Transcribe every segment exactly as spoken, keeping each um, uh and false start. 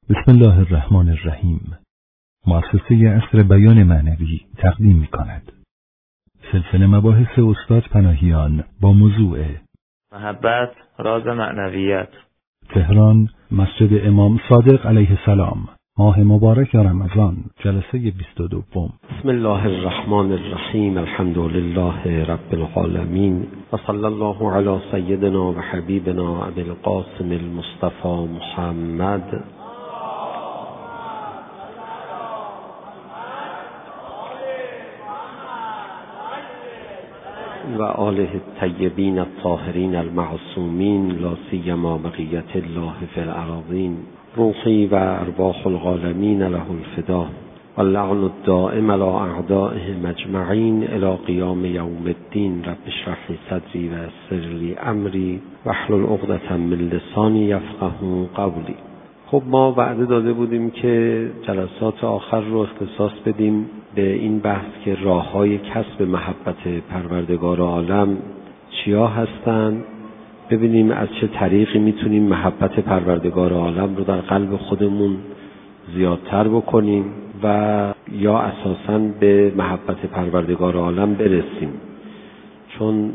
بسم الله الرحمن الرحیم. مؤسسه عصر بیان معنوی تقدیم می کند. سلسله مباحث استاد پناهیان با موضوع محبت راز معنویت. تهران، مسجد امام صادق علیه السلام، ماه مبارک رمضان، جلسه بیست و دو. بسم الله الرحمن الرحیم. الحمد لله رب العالمین و صلی الله علی سیدنا و حبیبنا ابی القاسم المصطفى محمد و آله الطیبین الطاهرین المعصومین، لا سیما بقیت الله فی الارضین. روحی و ارواح العالمین له الفدا و اللعن الدائم علی اعدائهم اجمعین الی قیام یوم الدین. رب اشرح لی صدری و یسر لی امری واحلل عقدة من لسانی یفقهوا قولی. خب ما وعده داده بودیم که جلسات آخر رو اختصاص بدیم به این بحث که راه‌های کسب محبت پروردگار عالم چیا هستند، ببینیم از چه طریقی میتونیم محبت پروردگار عالم رو در قلب خودمون زیادتر بکنیم و یا اساساً به محبت پروردگار عالم برسیم. چون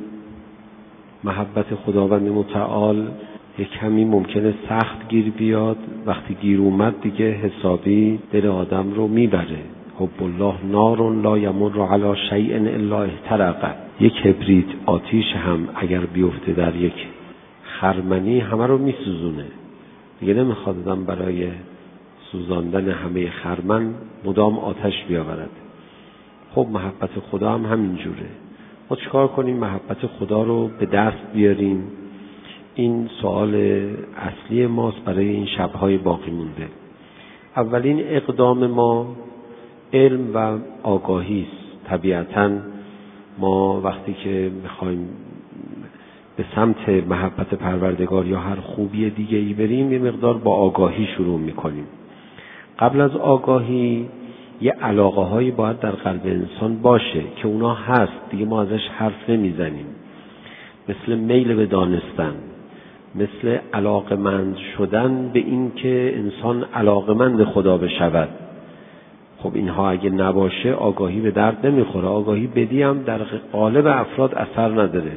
محبت خداوند متعال یک کمی ممکنه سخت گیر بیاد، وقتی گیر اومد دیگه حسابی دل آدم رو میبره. حب الله نار لا یمر علی شیء الا احترق. یک کبریت آتیش هم اگر بیفته در یک خرمنی همه رو میسوزونه، دیگه نمیخواد آدم برای سوزاندن همه خرمن مدام آتش بیاورد. خب محبت خدا هم همینجوره. ما چیکار کنیم محبت خدا رو به دست بیاریم؟ این سوال اصلی ماست برای این شب‌های باقی مونده. اولین اقدام ما علم و آگاهی است. طبیعتاً ما وقتی که میخوایم به سمت محبت پروردگار یا هر خوبی دیگه ای بریم، یه مقدار با آگاهی شروع میکنیم. قبل از آگاهی یه علاقه هایی باید در قلب انسان باشه که اونا هست، دیگه ما ازش حرف نمیزنیم. مثل میل به دانستن، مثل علاقمند شدن به این که انسان علاقمند خدا بشود. خب اینها اگه نباشه آگاهی به درد نمیخوره. آگاهی بدی هم در قالب افراد اثر نداره.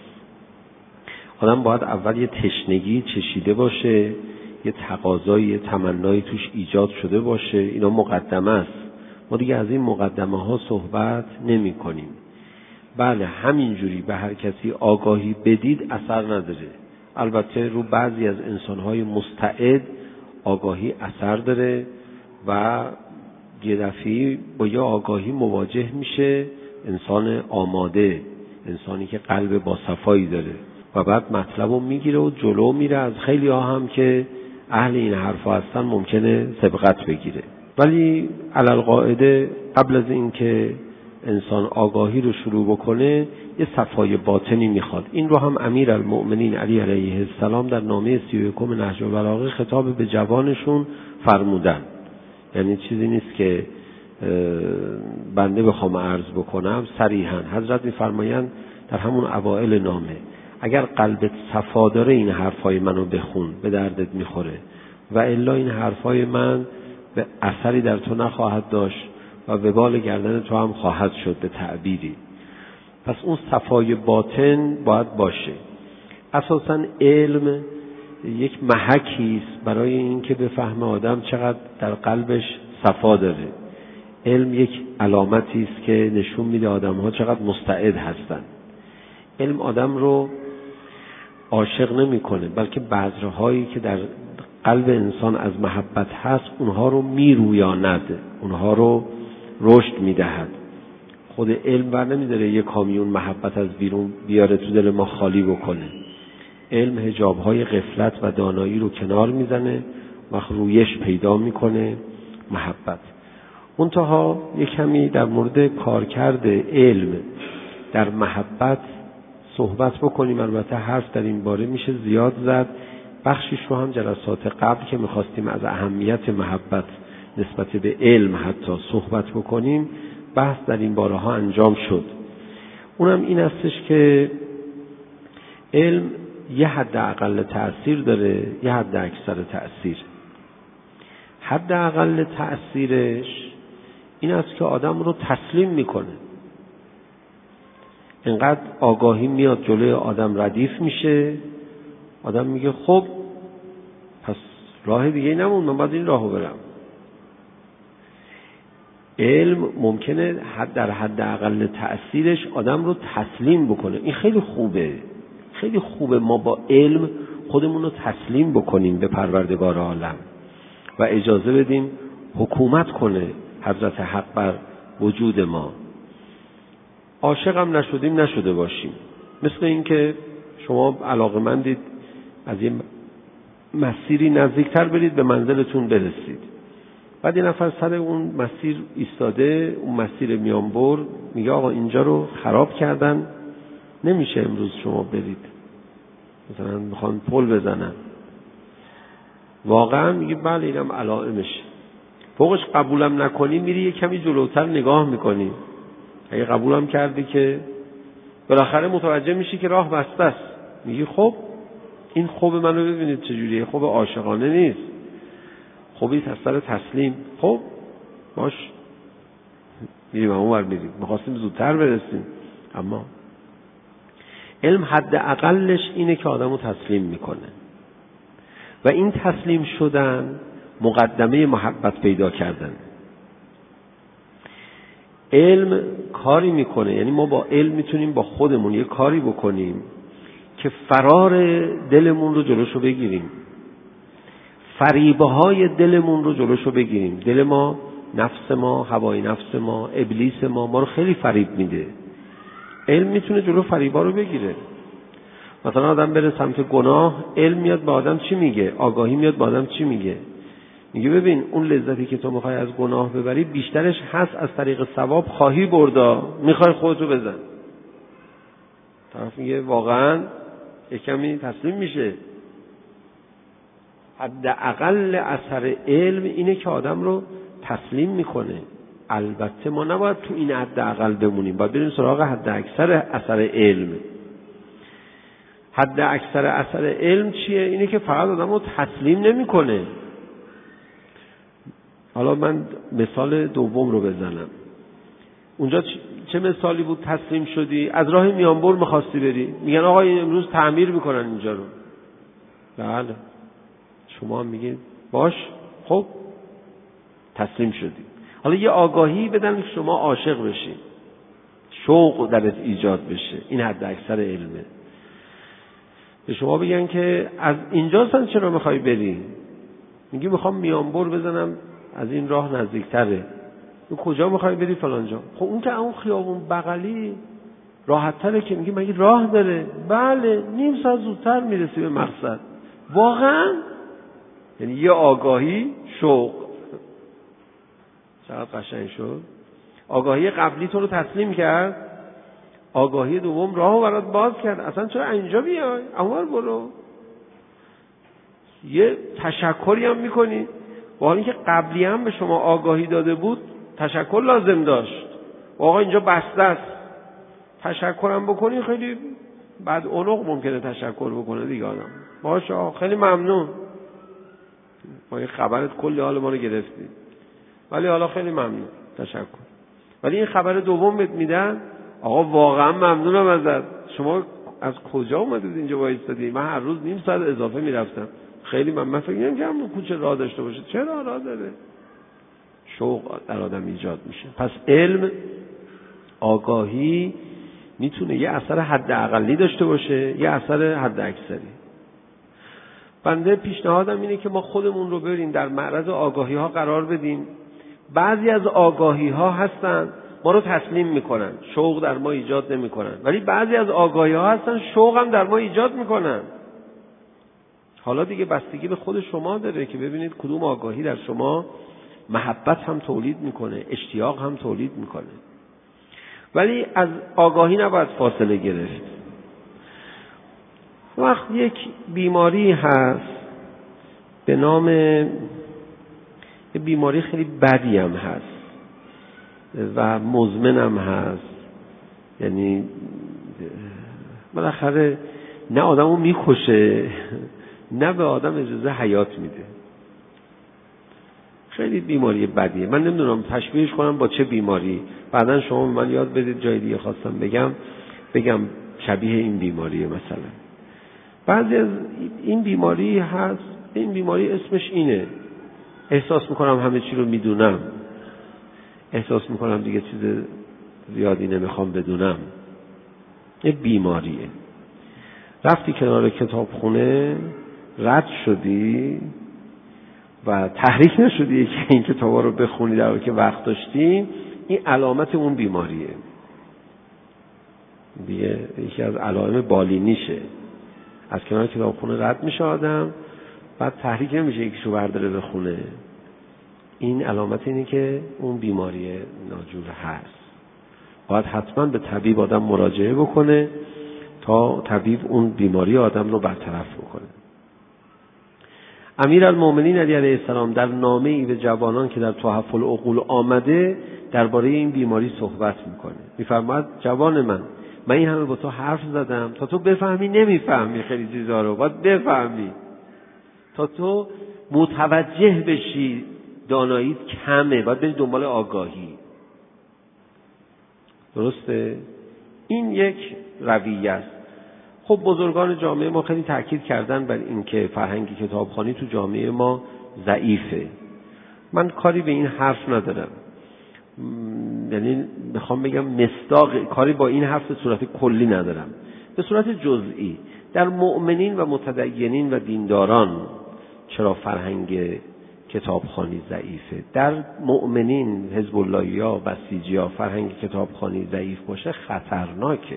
آدم باید اول یه تشنگی چشیده باشه، یه تقاضایی، یه تمنایی توش ایجاد شده باشه. اینا مقدمه است. ما دیگه از این مقدمه ها صحبت نمی کنیم. بله همینجوری به هر کسی آگاهی بدید اثر نداره. البته رو بعضی از انسانهای مستعد آگاهی اثر داره و یه دفعی با یه آگاهی مواجه میشه انسان آماده، انسانی که قلب با صفایی داره و بعد مطلبو میگیره و جلو میره. از خیلی ها هم که اهل این حرفا هستن ممکنه سبقت بگیره. ولی علالقاعده قبل از این که انسان آگاهی رو شروع بکنه یه صفای باطنی میخواد. این رو هم امیرالمؤمنین علی علیه السلام در نامه سی و یکم نهج البلاغه خطاب به جوانشون فرمودن. یعنی چیزی نیست که بنده بخوام عرض بکنم، صریحاً حضرت میفرمایند در همون اوائل نامه اگر قلبت صفا داره این حرفای منو بخون، به دردت میخوره، و الا این حرفای من به اثری در تو نخواهد داشت و وبال گردن تو هم خواهد شد به تعبیری. پس اون صفای باطن باید باشه. اساساً علم یک محکی است برای اینکه بفهمه آدم چقدر در قلبش صفا داره. علم یک علامتی است که نشون میده آدم‌ها چقدر مستعد هستن. علم آدم رو عاشق نمی‌کنه، بلکه بذرهایی که در قلب انسان از محبت هست اونها رو میرویاند، اونها رو رشد میدهد. خود علم بر نمیداره یک کامیون محبت از بیرون بیاره تو دل ما خالی بکنه. علم حجاب‌های غفلت و دانایی رو کنار میزنه و رویش پیدا میکنه محبت. منتها یک کمی در مورد کارکرد علم در محبت صحبت بکنیم. البته حرف در این باره میشه زیاد زد. بخشیش رو هم جلسات قبل که میخواستیم از اهمیت محبت نسبت به علم حتی صحبت بکنیم، بحث در این باره ها انجام شد. اونم این استش که علم یه حد اقل تأثیر داره، یه حد اکثر تأثیر. حداقل تأثیرش این است که آدم رو تسلیم میکنه. اینقدر آگاهی میاد جلوی آدم ردیف میشه، آدم میگه خب پس راه دیگه نمون، من باید این راهو برم. علم ممکنه حد در حد اقل تأثیرش آدم رو تسلیم بکنه. این خیلی خوبه، خیلی خوبه ما با علم خودمون رو تسلیم بکنیم به پروردگار عالم و اجازه بدیم حکومت کنه حضرت حق بر وجود ما. عاشقم نشدیم نشده باشیم. مثل این که شما علاقه‌مندید از یه مسیری نزدیکتر برید به منزلتون برسید، بعد یه نفر سر اون مسیر ایستاده، اون مسیر میانبر، میگه آقا اینجا رو خراب کردن، نمیشه امروز شما برید، مثلا میخوان پل بزنن. واقعا میگه بله اینم علائمشه. فوقش قبولم نکنی میری یه کمی جلوتر نگاه میکنی، اگه قبولم کردی که بالاخره متوجه میشی که راه بسته است، میگی خب این خوب منو ببینید چجوریه، خوب عاشقانه نیست، خوبی از سر تسلیم، خب باش میریم اونور میریم، میخواستیم زودتر برسیم. اما علم حد اقلش اینه که آدمو تسلیم میکنه و این تسلیم شدن مقدمه محبت پیدا کردن. علم کاری میکنه، یعنی ما با علم میتونیم با خودمون یه کاری بکنیم که فرار دلمون رو جلوشو بگیریم، فریبه های دلمون رو جلوشو بگیریم. دل ما، نفس ما، هوای نفس ما، ابلیس ما ما رو خیلی فریب میده. علم میتونه جلو فریبا رو بگیره. مثلا آدم بره سمت گناه، علم میاد به آدم چی میگه؟ آگاهی میاد به آدم چی میگه؟ میگه ببین اون لذتی که تو میخوای از گناه ببری بیشترش هست از طریق ثواب خواهی بردا، میخوای خودتو بزن. طرف میگه واقعا یکمی تسلیم میشه. حداقل اثر علم اینه که آدم رو تسلیم میکنه. البته ما نباید تو این حداقل بمونیم، باید بریم سراغ حد اکثر اثر علم. حد اکثر اثر علم چیه؟ اینه که فقط آدم رو تسلیم نمیکنه. حالا من مثال دوم رو بزنم. اونجا چه مثالی بود؟ تسلیم شدی از راه میانبر میخواستی بری، میگن آقا امروز تعمیر میکنن اینجا رو. بله، شما هم میگین باش، خب تسلیم شدی. حالا یه آگاهی بدن که شما عاشق بشی، شوق درت ایجاد بشه. این حد اکثر علمه. به شما بگن که از اینجا سن چرا میخوای بری؟ میگی میخوام میانبر بزنم، از این راه نزدیکتره. تو کجا میخوای بری؟ فلانجا. خب اون که اون خیابون بغلی راحت تره که. میگی مگه راه داره؟ بله، نیم ساعت زودتر میرسی به مقصد. واقعا یعنی یه آگاهی، شوق. چقدر قشنگ شد. آگاهی قبلی تو رو تسلیم کرد، آگاهی دوم راهو برات باز کرد. اصلا چرا اینجا بیای؟ اونور برو. یه تشکری هم میکنی، با حالی که قبلی هم به شما آگاهی داده بود تشکر لازم داشت. آقا اینجا بسته است. تشکرم بکنی خیلی بعد عنق ممکنه تشکر بکنه دیگه آدم. باشه خیلی ممنون، ما یه خبرت کلی حال ما رو گرفتی، ولی حالا خیلی ممنون، تشکر. ولی این خبر دوم بهت میدن، آقا واقعا ممنونم ازت، شما از کجا اومدید اینجا وایستادی؟ من هر روز نیم ساعت اضافه میرفتم، خیلی من من فکر نمی‌کردم کوچه راه داشته باشه. چرا راه داره؟ شوق در آدم ایجاد میشه. پس علم، آگاهی میتونه یه اثر حد اقلی داشته باشه، یه اثر حد اکثری. بنده پیشنهادم اینه که ما خودمون رو بریم در معرض آگاهی ها قرار بدیم. بعضی از آگاهی ها هستن ما رو تسلیم میکنن، شوق در ما ایجاد نمیکنن، ولی بعضی از آگاهی ها هستن شوق هم در ما ایجاد میکنن. حالا دیگه بستگی به خود شما داره که ببینید کدوم آگاهی در شما محبت هم تولید میکنه، اشتیاق هم تولید میکنه. ولی از آگاهی نباید فاصله گرفت. وقت یک بیماری هست به نام، یه بیماری خیلی بدی هم هست و مزمن هم هست، یعنی بالاخره نه آدمو میکشه نه به آدم اجازه حیات میده. خیلی بیماری بدیه. من نمیدونم تشبیهش کنم با چه بیماری. بعدن شما من یاد بدید جای دیگه خواستم بگم بگم شبیه این بیماریه. مثلا بعضی از این بیماری هست، این بیماری اسمش اینه: احساس میکنم همه چی رو میدونم، احساس میکنم دیگه چیز زیادی نمیخوام بدونم. یه بیماریه. رفتی کنار کتابخونه، رد شدی و تحریک نشدی که این کتابا رو بخونی در حالی که وقت داشتی، این علامت اون بیماریه دیگه. یکی از علائم بالینیشه. از کنار کتابخونه رد میشه آدم، بعد تحریک نمیشه یکیشو برداره بخونه. این علامت اینه که اون بیماری ناجور هست. باید حتما به طبیب آدم مراجعه بکنه تا طبیب اون بیماری آدم رو برطرف بکنه. امیرالمومنین علی علیه السلام در نامه‌ای به جوانان که در تحف العقول آمده درباره این بیماری صحبت میکنه. میفرماید جوان من، من این همه با تو حرف زدم تا تو بفهمی نمیفهمی، خیلی چیزا رو باید بفهمی تا تو متوجه بشی داناییت کمه، باید بری دنبال آگاهی. درسته؟ این یک رویه است. خب بزرگان جامعه ما خیلی تاکید کردن بر این که فرهنگ کتابخوانی تو جامعه ما ضعیفه. من کاری به این حرف ندارم، یعنی میخوام بگم مصداق کاری با این حرف به صورت کلی ندارم، به صورت جزئی. در مؤمنین و متدینین و دینداران چرا فرهنگ کتابخوانی ضعیفه؟ در مؤمنین، حزب اللهیا، بسیجیا فرهنگ کتابخوانی ضعیف باشه خطرناکه.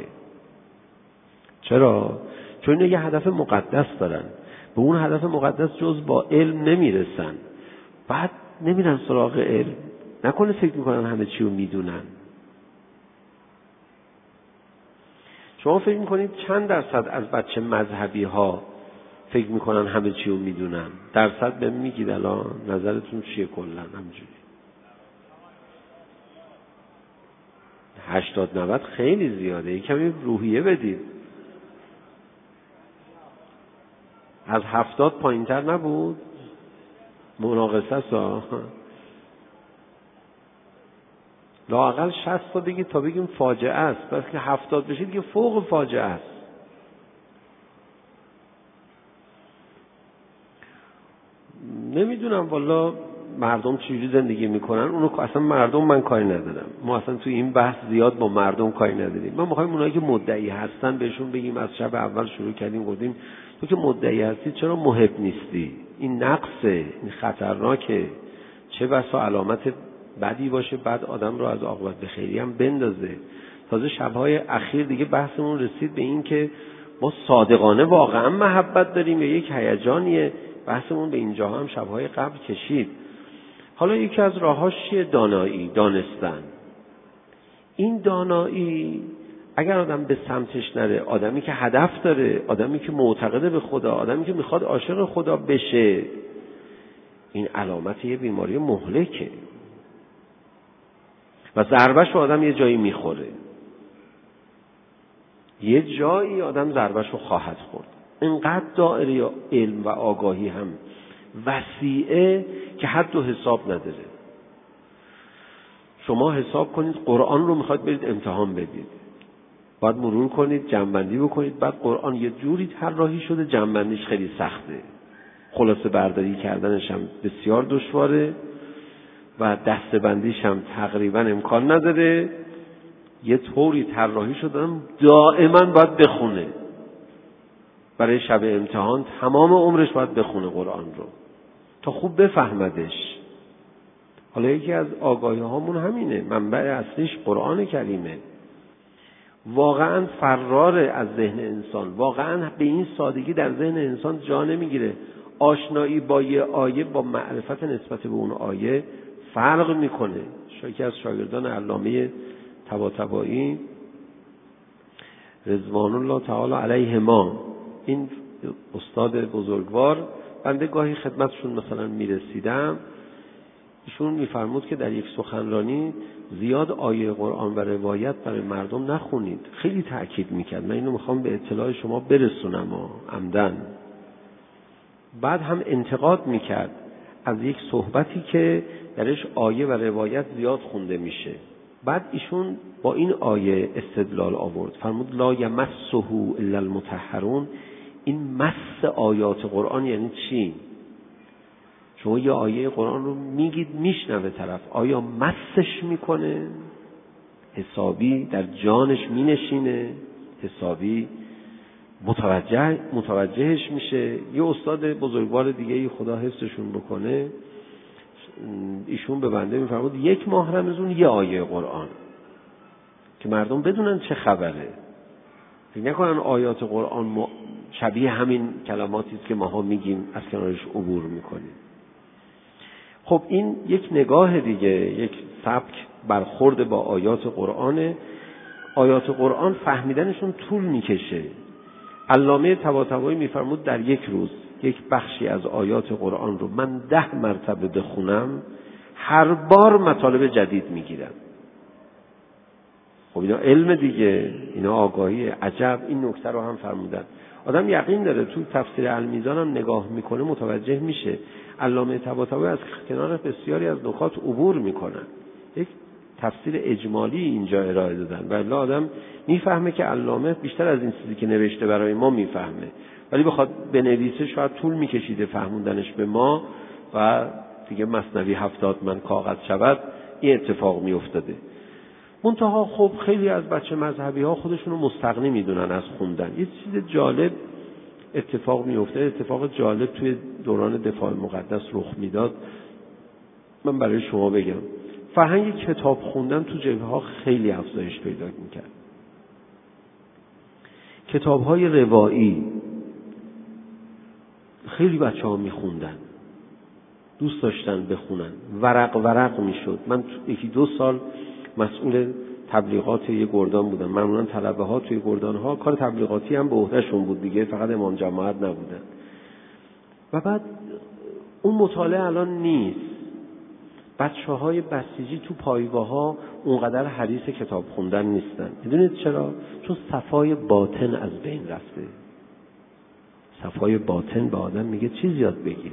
چرا؟ چون اینا یه هدف مقدس دارن، به اون هدف مقدس جز با علم نمیرسن، بعد نمیرن سراغ علم. نکنه فکر میکنن همه چی رو میدونن. شما فکر میکنید چند درصد از بچه مذهبی ها فکر میکنن همه چی رو میدونن؟ درصد به میگید الان؟ نظرتون چیه کلا همینجوری؟ هشتاد نود خیلی زیاده. یک کمی روحیه بدید. از هفتاد پایین تر نبود؟ مناقصه سا لااقل شصت تا بگید تا بگیم فاجعه است. بس که هفتاد بشید که فوق فاجعه است. نمیدونم والا مردم چجوری زندگی میکنن، اونو اصلا مردم من کاری ندارم. ما اصلا تو این بحث زیاد با مردم کاری نداریم. ما میخوایم اونایی که مدعی هستن بهشون بگیم، از شب اول شروع کردیم گفتیم تو که مدعی هستی چرا محب نیستی؟ این نقصه، این خطرناکه. چه بسا علامت بدی باشه بعد آدم رو از عاقبت به خیری هم بندازه. تازه شبهای اخیر دیگه بحثمون رسید به این که ما صادقانه واقعا محبت داریم یا یک هیجانیه. بحثمون به اینجا هم شبهای قبل کشید. حالا یکی از راهاش چیه؟ دانایی، دانستن. این دانایی اگر آدم به سمتش نره، آدمی که هدف داره، آدمی که معتقده به خدا، آدمی که میخواد عاشق خدا بشه، این علامت یه بیماری مهلکه و ضربش رو آدم یه جایی میخوره. یه جایی آدم ضربش رو خواهد خورد. اینقدر دایره علم و آگاهی هم وسیعه که حد و حساب نداره. شما حساب کنید قرآن رو میخواید برید امتحان بدید، باید مرور کنید، جمع‌بندی بکنید. بعد قرآن یه جوری طراحی شده جمع‌بندیش خیلی سخته، خلاصه برداری کردنش هم بسیار دشواره و دسته‌بندیش هم تقریبا امکان نداره. یه طوری طراحی شده دائما باید بخونه. برای شب امتحان تمام عمرش باید بخونه قرآن رو تا خوب بفهمدش. حالا یکی از آگاهی هامون همینه، منبع اصلیش قرآن کریمه. واقعا فرار از ذهن انسان، واقعا به این سادگی در ذهن انسان جا نمیگیره. آشنایی با یه آیه با معرفت نسبت به اون آیه فرق میکنه. یکی از شاگردان علامه طباطبایی رضوان الله تعالی علیهما، این استاد بزرگوار، بنده گاهی خدمتشون مثلا میرسیدم، ایشون میفرمود که در یک سخنرانی زیاد آیه قرآن و روایت برای مردم نخونید. خیلی تأکید میکرد. من اینو میخوام به اطلاع شما برسونم عمدن. بعد هم انتقاد میکرد از یک صحبتی که درش آیه و روایت زیاد خونده میشه. بعد ایشون با این آیه استدلال آورد، فرمود لا یمسه الا المطهرون. این مس آیات قرآن یعنی چی؟ شما یه آیه قرآن رو میگید میشنوه طرف، آیا مسش میکنه؟ حسابی در جانش مینشینه؟ حسابی متوجه متوجهش میشه؟ یه استاد بزرگوار دیگه خدا حفظشون بکنه، ایشون به بنده میفرمود یک ماه رمضان یه آیه قرآن که مردم بدونن چه خبره، فکر نکنن آیات قرآن شبیه همین کلماتی است که ماها میگیم از کنارش عبور میکنیم. خب این یک نگاه دیگه، یک سبک برخورد با آیات قرآن. آیات قرآن فهمیدنشون طول میکشه. علامه طباطبایی میفرمود در یک روز یک بخشی از آیات قرآن رو من ده مرتبه بخونم، هر بار مطالب جدید میگیرم. خب اینا علم دیگه، اینا آگاهی. عجب این نکته رو هم فرمودن. آدم یقین داره تو تفسیر المیزان هم نگاه میکنه متوجه میشه علامه طباطبایی از کنار بسیاری از نکات عبور میکنن، یک تفسیر اجمالی اینجا ارائه دادن. ولی آدم میفهمه که علامه بیشتر از این چیزی که نوشته برای ما میفهمه، ولی بخواد بنویسه شاید طول میکشیده فهموندنش به ما و دیگه مثنوی هفتاد من کاغذ شود این اتفاق میافتاده. منتها خب خیلی از بچه مذهبی ها خودشون رو مستغنی میدونن از خوندن. یه چیز جالب اتفاق میفته، اتفاق جالب توی دوران دفاع مقدس رخ میداد. من برای شما بگم فرهنگ کتاب خوندن تو جبهه ها خیلی افزایش پیدا میکرد. کتاب های روایی خیلی بچه ها میخوندن، دوست داشتن بخونن، ورق ورق میشد. من یکی دو سال مسئول تبلیغات یه گردان بودم. معمولا طلبه ها توی گردان ها کار تبلیغاتی هم به عهدهشون بود دیگه، فقط امام جماعت نبودن. و بعد اون مطالعه الان نیست. بچه های بسیجی تو پایگاه ها اونقدر حریص کتاب خوندن نیستن. میدونید چرا؟ چون صفای باطن از بین رفته. صفای باطن به آدم میگه چیز یاد بگیر.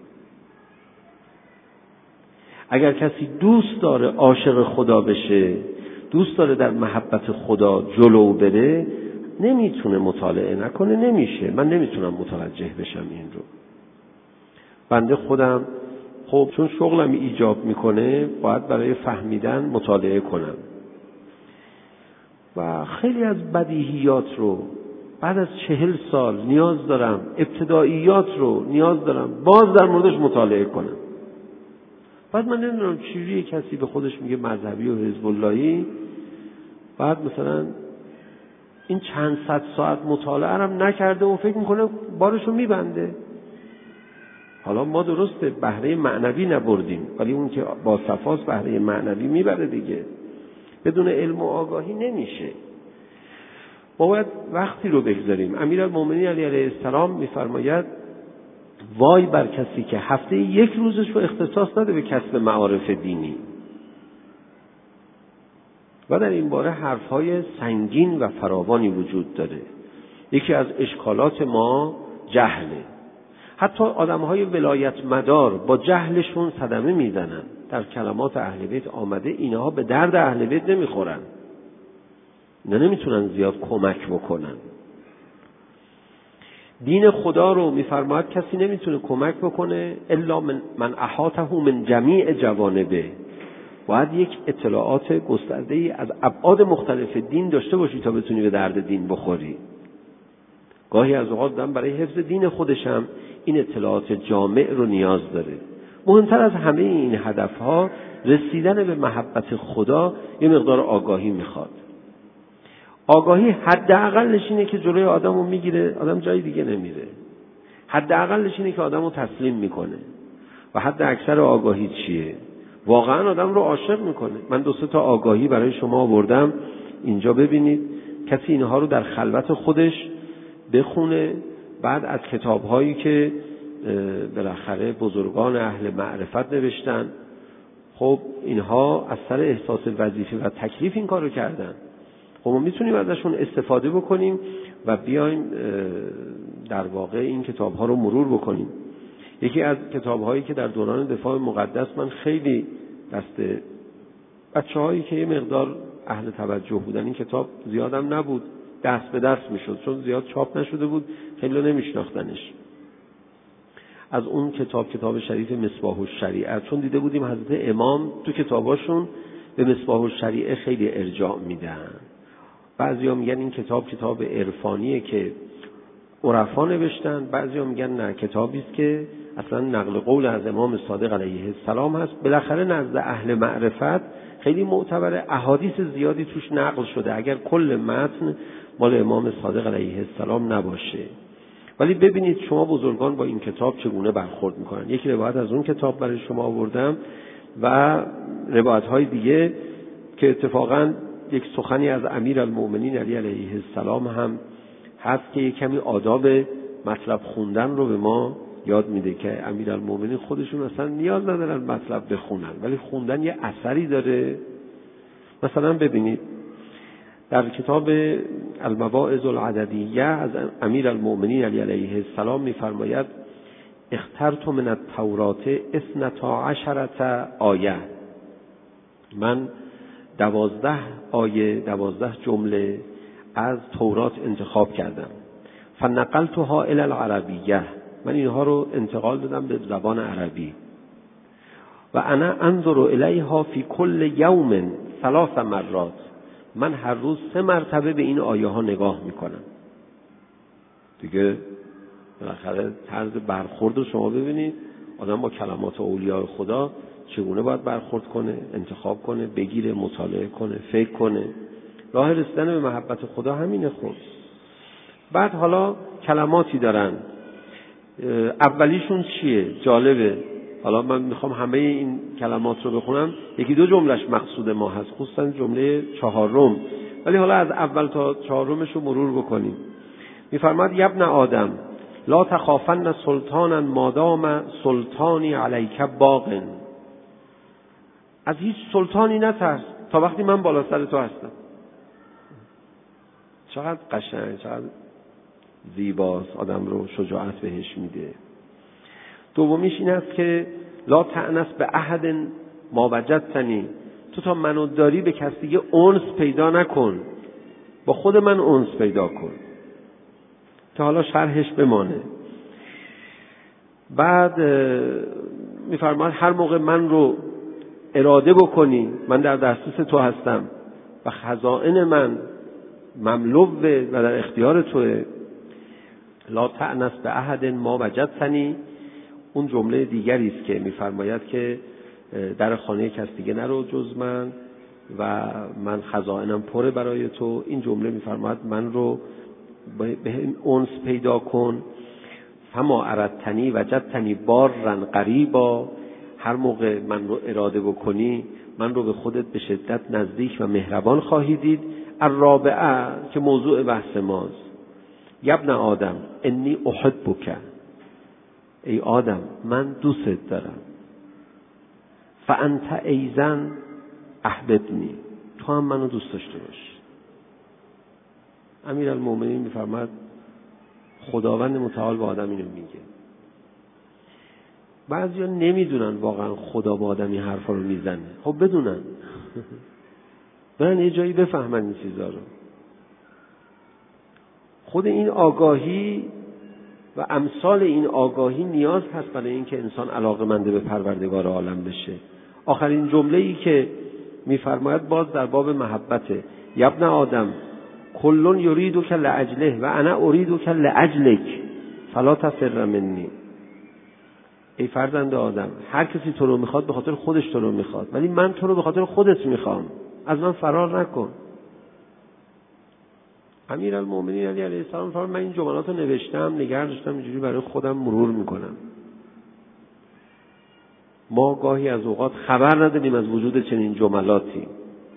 اگر کسی دوست داره عاشق خدا بشه، دوست داره در محبت خدا جلو بره، نمیتونه مطالعه نکنه، نمیشه. من نمیتونم متوجه بشم این رو. بنده خودم خب چون شغلم ایجاب میکنه باید برای فهمیدن مطالعه کنم و خیلی از بدیهیات رو بعد از چهل سال نیاز دارم، ابتداییات رو نیاز دارم باز در موردش مطالعه کنم. بعد من نمیدونم چجوری کسی به خودش میگه مذهبی و حزب اللهی، بعد مثلا این چند صد ساعت مطالعه هم نکرده و فکر میکنه بارشو میبنده. حالا ما درسته بهره معنوی نبردیم، ولی اون که با صفاست بهره معنوی میبره دیگه. بدون علم و آگاهی نمیشه. ما باید وقتی رو بگذاریم. امیرالمومنین علی علیه السلام میفرماید وای بر کسی که هفته یک روزش رو اختصاص نده به کسب معارف دینی. و در این باره حرفهای سنگین و فراوانی وجود داره. یکی از اشکالات ما جهله. حتی آدمهای ولایت مدار با جهلشون صدمه میزنن. در کلمات اهل بیت آمده اینها به درد اهل بیت نمیخورن، اینا نمیتونن زیاد کمک بکنن. دین خدا رو میفرماید کسی نمیتونه کمک بکنه الا من, من احاطه من جمیع جوانبه. باید یک اطلاعات گسترده‌ای از ابعاد مختلف دین داشته باشی تا بتونی به درد دین بخوری. گاهی از اوقات دم برای حفظ دین خودشم این اطلاعات جامع رو نیاز داره. مهمتر از همه این هدفها رسیدن به محبت خدا یه مقدار آگاهی میخواد. آگاهی حداقلش اینه که جلوی آدمو میگیره، آدم جای دیگه نمیره. حداقلش اینه که آدمو تسلیم میکنه. و حد اکثر آگاهی چیه؟ واقعا آدم رو عاشق میکنه. من دو سه تا آگاهی برای شما آوردم اینجا ببینید. کسی اینها رو در خلوت خودش بخونه، بعد از کتاب‌هایی که بالاخره بزرگان اهل معرفت نوشتن، خب اینها از سر احساس وظیفه و تکلیف این کارو کردن. خب ما میتونیم ازشون استفاده بکنیم و بیایم در واقع این کتاب‌ها رو مرور بکنیم. یکی از کتاب‌هایی که در دوران دفاع مقدس من خیلی دست بچه‌هایی که یه مقدار اهل توجه بودن، این کتاب زیادم نبود، دست به دست میشد چون زیاد چاپ نشده بود، خیلی نمیشناختنش. از اون کتاب کتاب شریف مصباح الشریعه، چون دیده بودیم حضرت امام تو کتاباشون به مصباح الشریعه خیلی ارجاع میدن. بعضیا میگن این کتاب کتاب عرفانیه که عرفا نوشتن، بعضیا میگن نه، کتابی است که اصلا نقل قول از امام صادق علیه السلام هست. بالاخره نزد اهل معرفت خیلی معتبره، احادیث زیادی توش نقل شده اگر کل متن مال امام صادق علیه السلام نباشه. ولی ببینید شما بزرگان با این کتاب چگونه برخورد میکنن. یک روایت از اون کتاب برای شما آوردم و روایت های دیگه که اتفاقا یک سخنی از امیرالمؤمنین علی علیه السلام هم هست که یک کمی آداب مطلب خوندن رو به ما یاد میده که امیرالمؤمنین خودشون اصلا نیاز ندارن مطلب بخونن، ولی خوندن یه اثری داره. مثلا ببینید در کتاب المواعظ العددیه از امیرالمؤمنین علی علیه السلام میفرماید اخترت من التوراة اثنتا عشرة آیه، من دوازده آیه دوازده جمله از تورات انتخاب کردم. فنقلتها الی العربیه، من اینها رو انتقال دادم به زبان عربی. و انا انظر الیها فی کل یوم ثلاث مرات، من هر روز سه مرتبه به این آیه ها نگاه میکنم. دیگه بالاخره طرز برخورد رو شما ببینید، آدم با کلمات اولیاء خدا چگونه باید برخورد کنه، انتخاب کنه، بگیره، مطالعه کنه، فکر کنه. راه رسیدن به محبت خدا همینه. خود بعد حالا کلماتی دارن، اولیشون چیه؟ جالبه. حالا من میخوام همه این کلمات رو بخونم، یکی دو جملهش مقصود ما هست، خصوصا جمله چهارم، ولی حالا از اول تا چهارمش رو مرور بکنیم. میفرماد یبن آدم لا تخافن سلطانا مادام سلطانی علیک باغن، از هیچ سلطانی نترس تا وقتی من بالا سر تو هستم. چقدر قشنگ، چقدر زیباست، آدم رو شجاعت بهش میده. دومیش این است که لا تأنس به احد ما وجدتنی، تو تا منو داری به کسی دیگه انس پیدا نکن، با خود من انس پیدا کن. که حالا شرحش بمانه. بعد میفرماد هر موقع من رو اراده بکنی، من در دسترس تو هستم و خزائن من مملوه و در اختیار توه. لا تأنس به احد ما وجدتنی، اون جمله دیگری است که میفرماید که در خانه کس دیگه نرو جز من و من خزائنم پره برای تو. این جمله میفرماید من رو به انس پیدا کن. فما اردتنی وجدتنی بارا قریبا، هر موقع من رو اراده بکنی من رو به خودت به شدت نزدیک و مهربان خواهی دید. الرابعه که موضوع بحث ماست، یبن آدم انی احبک، ای آدم من دوست دارم. فانت ایضا احببنی، تو هم منو دوست داشته باش. امیرالمؤمنین میفرماد خداوند متعال به آدم اینو میگه. بعضیا نمیدونن واقعا خدا با آدم این حرفا رو میزنه. خب بدونن، برن یه جایی بفهمن این چیزا رو. خود این آگاهی و امثال این آگاهی نیاز هست برای اینکه انسان علاقه‌مند به پروردگار عالم بشه. آخرین جمله‌ای که میفرماید باز در باب محبته، یبن آدم کلون یریدک لاجله و انا اریدک لاجلک فلا تفر منی. ای فرزند آدم، هر کسی تو رو میخواد به خاطر خودش تو رو میخواد، ولی من تو رو به خاطر خودت میخوام، از من فرار نکن. امیرالمؤمنین علی علیه السلام فرمود من این جملات رو نوشتم، نگه داشتم، اینجوری برای خودم مرور میکنم. ما گاهی از اوقات خبر نداریم از وجود چنین جملاتی.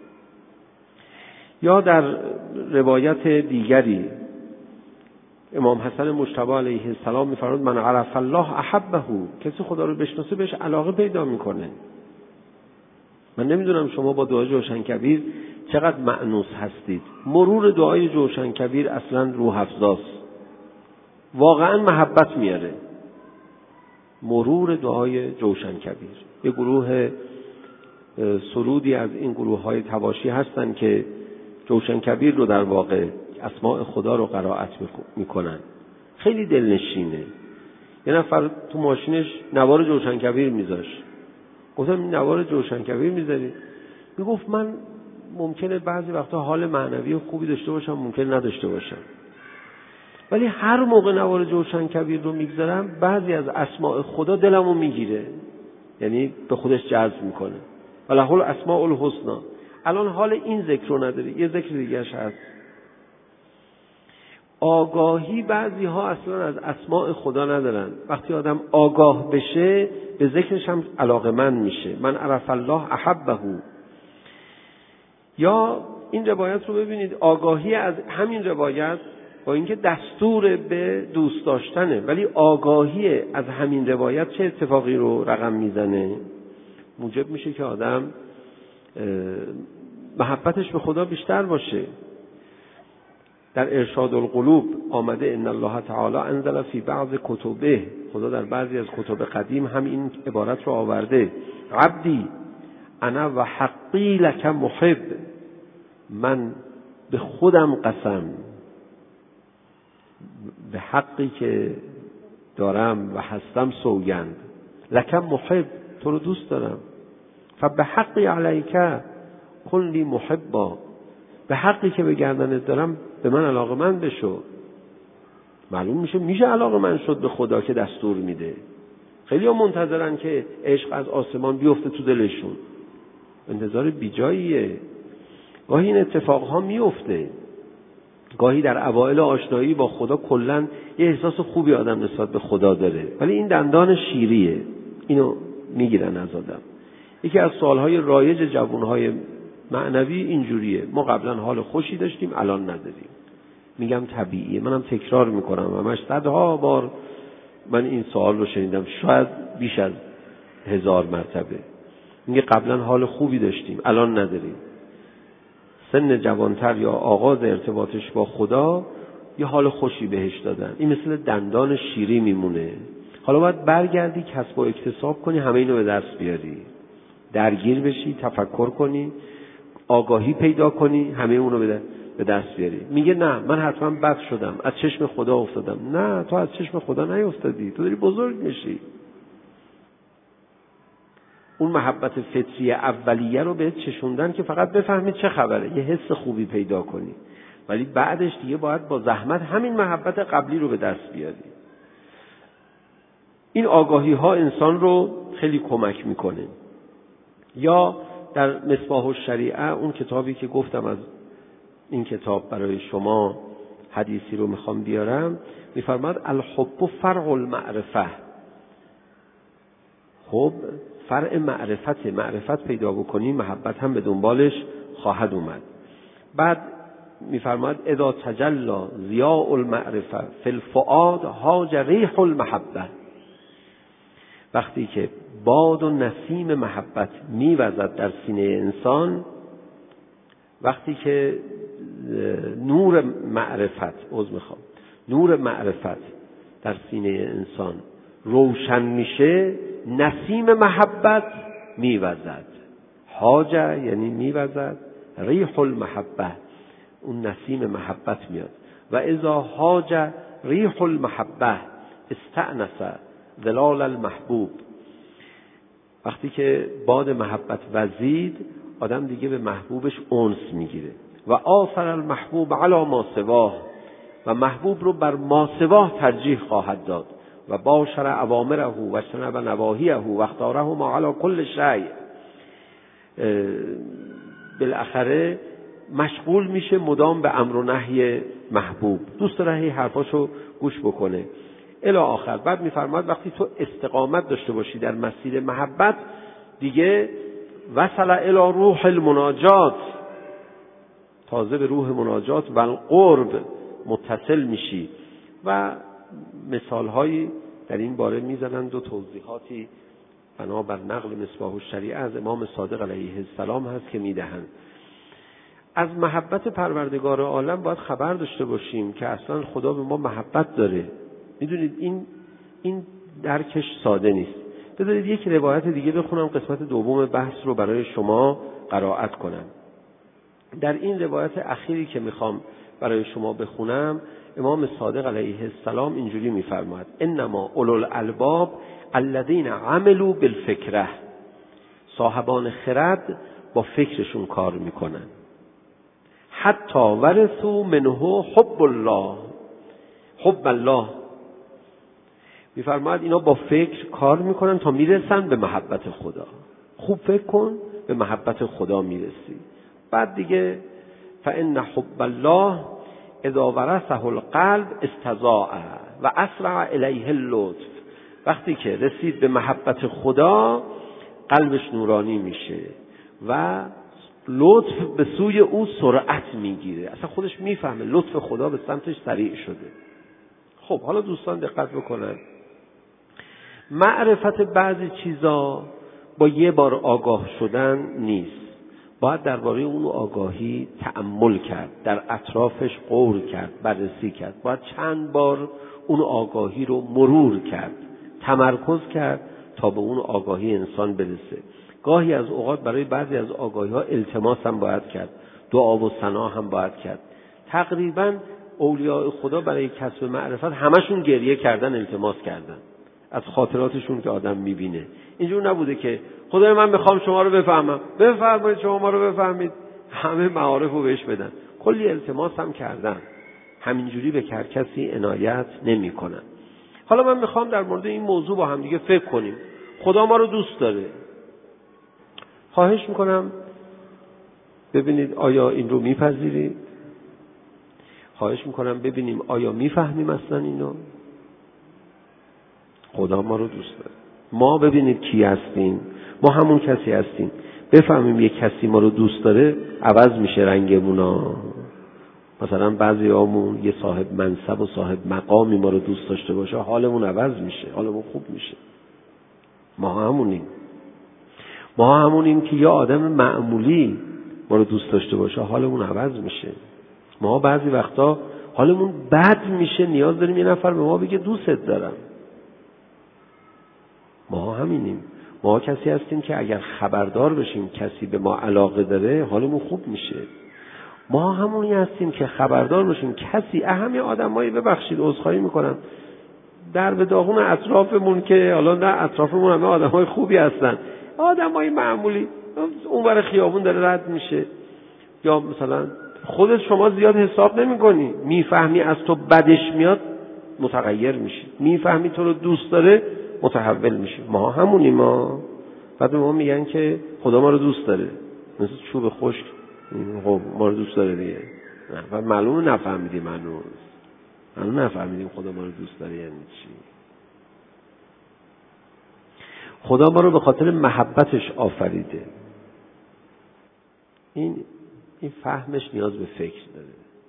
یا در روایت دیگری امام حسن مجتبی علیه السلام میفرماد من عرف الله احبه، کسی خدا رو بشناسه بهش علاقه پیدا میکنه. من نمیدونم شما با دعای جوشنکبیر چقدر مأنوس هستید. مرور دعای جوشنکبیر اصلا روح افزاست، واقعا محبت میاره. مرور دعای جوشن کبیر. یه گروه سرودی از این گروه های طواشی هستن که جوشن کبیر رو در واقع اسماء خدا رو قرائت میکنن. خیلی دلنشینه. یه نفر تو ماشینش نوار جوشن کبیر میذاشت. گفتم این نوار جوشن کبیر میذاری؟ میگفت من ممکنه بعضی وقتا حال معنوی خوبی داشته باشم، ممکن نداشته باشم، ولی هر موقع نوار جوشن کبیر رو میگذارم بعضی از اسماء خدا دلمو میگیره، یعنی به خودش جذب میکنه. وله الاسماء الحسنی. الان حال این ذکر رو نداری، یه ذکر دیگه‌اش هست. آگاهی بعضی ها اصلا از اسماء خدا ندارن. وقتی آدم آگاه بشه به ذکرش هم علاقه‌مند میشه. من عرف الله احبه. یا این روایت رو ببینید، آگاهی از همین روایت با اینکه دستور به دوست داشتنه، ولی آگاهی از همین روایت چه اتفاقی رو رقم میزنه؟ موجب میشه که آدم محبتش به خدا بیشتر باشه. در ارشاد القلوب آمده ان الله تعالی انزل فی بعض کتبه، خدا در بعضی از کتب قدیم هم این عبارت رو آورده: عبدی انا و حقی لک محب، من به خودم قسم، به حقی که دارم و هستم سوگند، لک محب، تو رو دوست دارم، فبه حقی علیک کن لی محبا، به حقی که به گردنت دارم به من علاقه‌مند بشو. معلوم میشه میشه علاقه‌مند شد به خدا که دستور میده. خیلی ها منتظرن که عشق از آسمان بیفته تو دلشون، انتظار بیجاییه. گاهی این اتفاقها میفته، گاهی در اوائل آشنایی با خدا کلاً یه احساس خوبی آدم نسبت به خدا داره، ولی این دندان شیریه، اینو میگیرن از آدم. یکی از سوالهای رایج جوانهای معنوی اینجوریه: ما قبلا حال خوشی داشتیم الان نداریم. میگم طبیعیه، منم تکرار میکنم، همش صدها بار من این سوال رو شنیدم، شاید بیش از هزار مرتبه. میگه قبلا حال خوبی داشتیم الان نداریم. سن جوانتر یا آغاز ارتباطش با خدا یه حال خوشی بهش دادن، این مثل دندان شیری میمونه. حالا باید برگردی کسب و اکتساب کنی، همه اینو به دست بیاری، درگیر بشی، تفکر کنی، آگاهی پیدا کنی، همه اونو به دست بیاری. میگه نه من حتما بد شدم، از چشم خدا افتادم. نه، تو از چشم خدا نیفتادی، تو داری بزرگ میشی. اون محبت فطری اولیه رو بهت چشوندن که فقط بفهمید چه خبره، یه حس خوبی پیدا کنی، ولی بعدش دیگه باید با زحمت همین محبت قبلی رو به دست بیاری. این آگاهی ها انسان رو خیلی کمک میکنه. یا در مصباح الشریعه، اون کتابی که گفتم از این کتاب برای شما حدیثی رو میخوام بیارم، میفرماد الحب فرع المعرفه. خب فرع معرفت، معرفت پیدا بکنی محبت هم به دنبالش خواهد اومد. بعد میفرماد اذا تجلی ضیاء المعرفه فی الفؤاد هاج ریح المحبه. وقتی که باد و نسیم محبت میوزد در سینه انسان، وقتی که نور معرفت عذر میخوام نور معرفت در سینه انسان روشن میشه، نسیم محبت میوزد. حاجه یعنی میوزد، ریح المحبه، اون نسیم محبت میاد. و اذا حاجه ریح المحبه استأنس ظلال المحبوب. وقتی که باد محبت وزید، آدم دیگه به محبوبش انس میگیره. و آثر المحبوب علی ما سواه، و محبوب رو بر ما سواه ترجیح خواهد داد. و باشر اوامره و اجتنب نواهیه و اختاره ما علی کل شیء. بالاخره مشغول میشه مدام به امر و نهی محبوب، دوست داره هی حرفاشو گوش بکنه الی آخر. بعد میفرماد وقتی تو استقامت داشته باشی در مسیر محبت، دیگه وصل الی روح المناجات، تازه به روح مناجات و القرب متصل میشی. و مثالهایی در این باره میزنند و توضیحاتی بنابر نقل مصباح الشریعه از امام صادق علیه السلام هست که میدهند. از محبت پروردگار عالم باید خبر داشته باشیم که اصلا خدا به ما محبت داره. میدونید این این درکش ساده نیست. بذارید یک روایت دیگه بخونم، قسمت دوم بحث رو برای شما قرائت کنم. در این روایت اخیری که میخوام برای شما بخونم، امام صادق علیه السلام اینجوری میفرماید: انما اولو الالباب الذین عملوا بالفکره. صاحبان خرد با فکرشون کار میکنن. حتی ورثوا منه حب الله، حب الله. میفرماید اینا با فکر کار میکنن تا میرسن به محبت خدا. خوب فکر کن، به محبت خدا میرسی. بعد دیگه فإن حب الله اذا ورثه القلب استضاء و اسرع الیه اللطف. وقتی که رسید به محبت خدا، قلبش نورانی میشه و لطف به سوی او سرعت میگیره. اصلا خودش میفهمه لطف خدا به سمتش سریع شده. خب حالا دوستان دقت بکنن، معرفت بعضی چیزا با یه بار آگاه شدن نیست. باید درباره اون آگاهی تأمل کرد، در اطرافش غور کرد، بررسی کرد. باید چند بار اون آگاهی رو مرور کرد، تمرکز کرد تا به اون آگاهی انسان برسه. گاهی از اوقات برای بعضی از آگاهی ها التماس هم باید کرد، دعا و ثنا هم باید کرد. تقریبا اولیاء خدا برای کسب معرفت همشون گریه کردن، التماس کردن از خاطراتشون که آدم میبینه. اینجور نبوده که خدای من میخوام شما رو بفهمم، بفرمایید شما ما رو بفهمید، همه معارف رو بهش بدن. کلی التماس هم کردن، همینجوری به هر کسی عنایت نمی کنن. حالا من میخوام در مورد این موضوع با هم دیگه فکر کنیم. خدا ما رو دوست داره. خواهش میکنم ببینید آیا این رو میپذیرید؟ خواهش میکنم ببینیم آیا میفهمیم اصلا اینو؟ خدا ما رو دوست داره. ما ببینید کی هستیم، ما همون کسی هستیم. بفهمیم یک کسی ما رو دوست داره، عوض میشه رنگمونا. مثلا بعضی همون یه صاحب منصب و صاحب مقامی ما رو دوست داشته باشه، حالمون عوض میشه، حالمون خوب میشه. ما همونیم. ما همونیم که یه آدم معمولی ما رو دوست داشته باشه، حالمون عوض میشه. ما بعضی وقتا حالمون بد میشه، نیاز داریم یه نفر به ما بگه دوستت دارم. ما همینیم. ما کسی هستیم که اگر خبردار بشیم کسی به ما علاقه داره، حالمون خوب میشه. ما همونی هستیم که خبردار بشیم کسی، اهمی آدمایی، ببخشید عذرخواهی میکنم، در به داغون اطرافمون که حالا نه اطرافمون همه آدمای خوبی هستن، آدمای معمولی، اون ور خیابون داره رد میشه، یا مثلا خودت شما زیاد حساب نمی‌کنی، میفهمی از تو بدش میاد متغیر میشی، میفهمی تو رو دوست داره متحول میشی. ما همونیم. ما بعد ما میگن که خدا ما رو دوست داره، مثل چوب خشک. خب ما رو دوست داره دیگه. و معلومه نفهمیدیم هنوز. هنوز نفهمیدیم خدا ما رو دوست داره یعنی چی. خدا ما رو به خاطر محبتش آفریده. این این فهمش نیاز به فکر داره.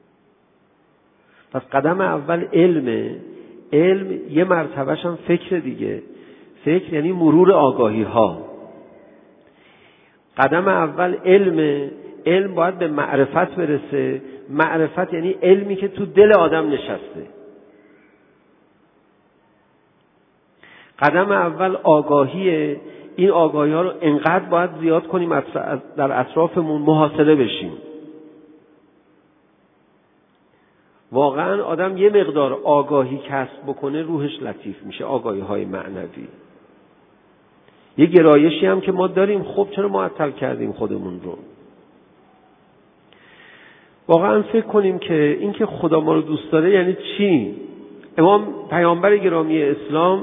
پس قدم اول علمه. علم یه مرتبهش هم فکر دیگه. فکر یعنی مرور آگاهی ها. قدم اول علمه. علم باید به معرفت برسه. معرفت یعنی علمی که تو دل آدم نشسته. قدم اول آگاهیه. این آگاهی ها رو انقدر باید زیاد کنیم در اطرافمون محاصره بشیم. واقعا آدم یه مقدار آگاهی کسب بکنه روحش لطیف میشه. آگاهی های معنوی. یه گرایشی هم که ما داریم، خب چرا معطل کردیم خودمون رو؟ واقعا فکر کنیم که این که خدا ما رو دوست داره یعنی چی؟ امام پیامبر گرامی اسلام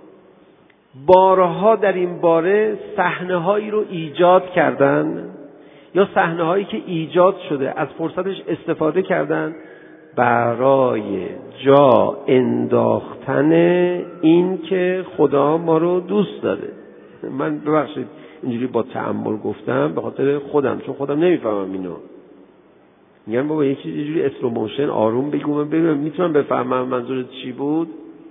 بارها در این باره صحنه‌هایی رو ایجاد کردن یا صحنه‌هایی که ایجاد شده از فرصتش استفاده کردن برای جا انداختن این که خدا ما رو دوست داره. من ببخشید اینجوری با تأمل گفتم به خاطر خودم، چون خودم نمیفهمم اینو. میگم بابا یه چیزی اینجوری اسلو موشن آروم بگو من ببینم میتونم بفهمم منظورت چی بود.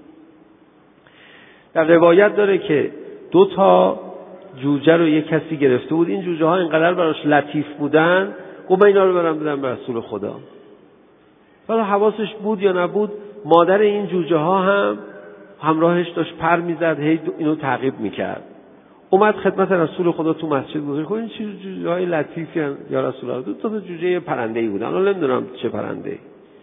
در روایت داره که دو تا جوجه رو یک کسی گرفته بود. این جوجه ها اینقدر براش لطیف بودن گفت من اینا رو برم بدم به رسول خدا. حالا حواسش بود یا نبود، مادر این جوجه ها هم همراهش داشت پر میزد، هی اینو تعقیب میکرد. اومد خدمت رسول خدا تو مسجد گذاشت. این چیز جوجه‌های لطیفی هستن یا رسول الله. دو تا جوجه پرنده‌ای بودن، الان نمیدونم چه پرنده‌ای.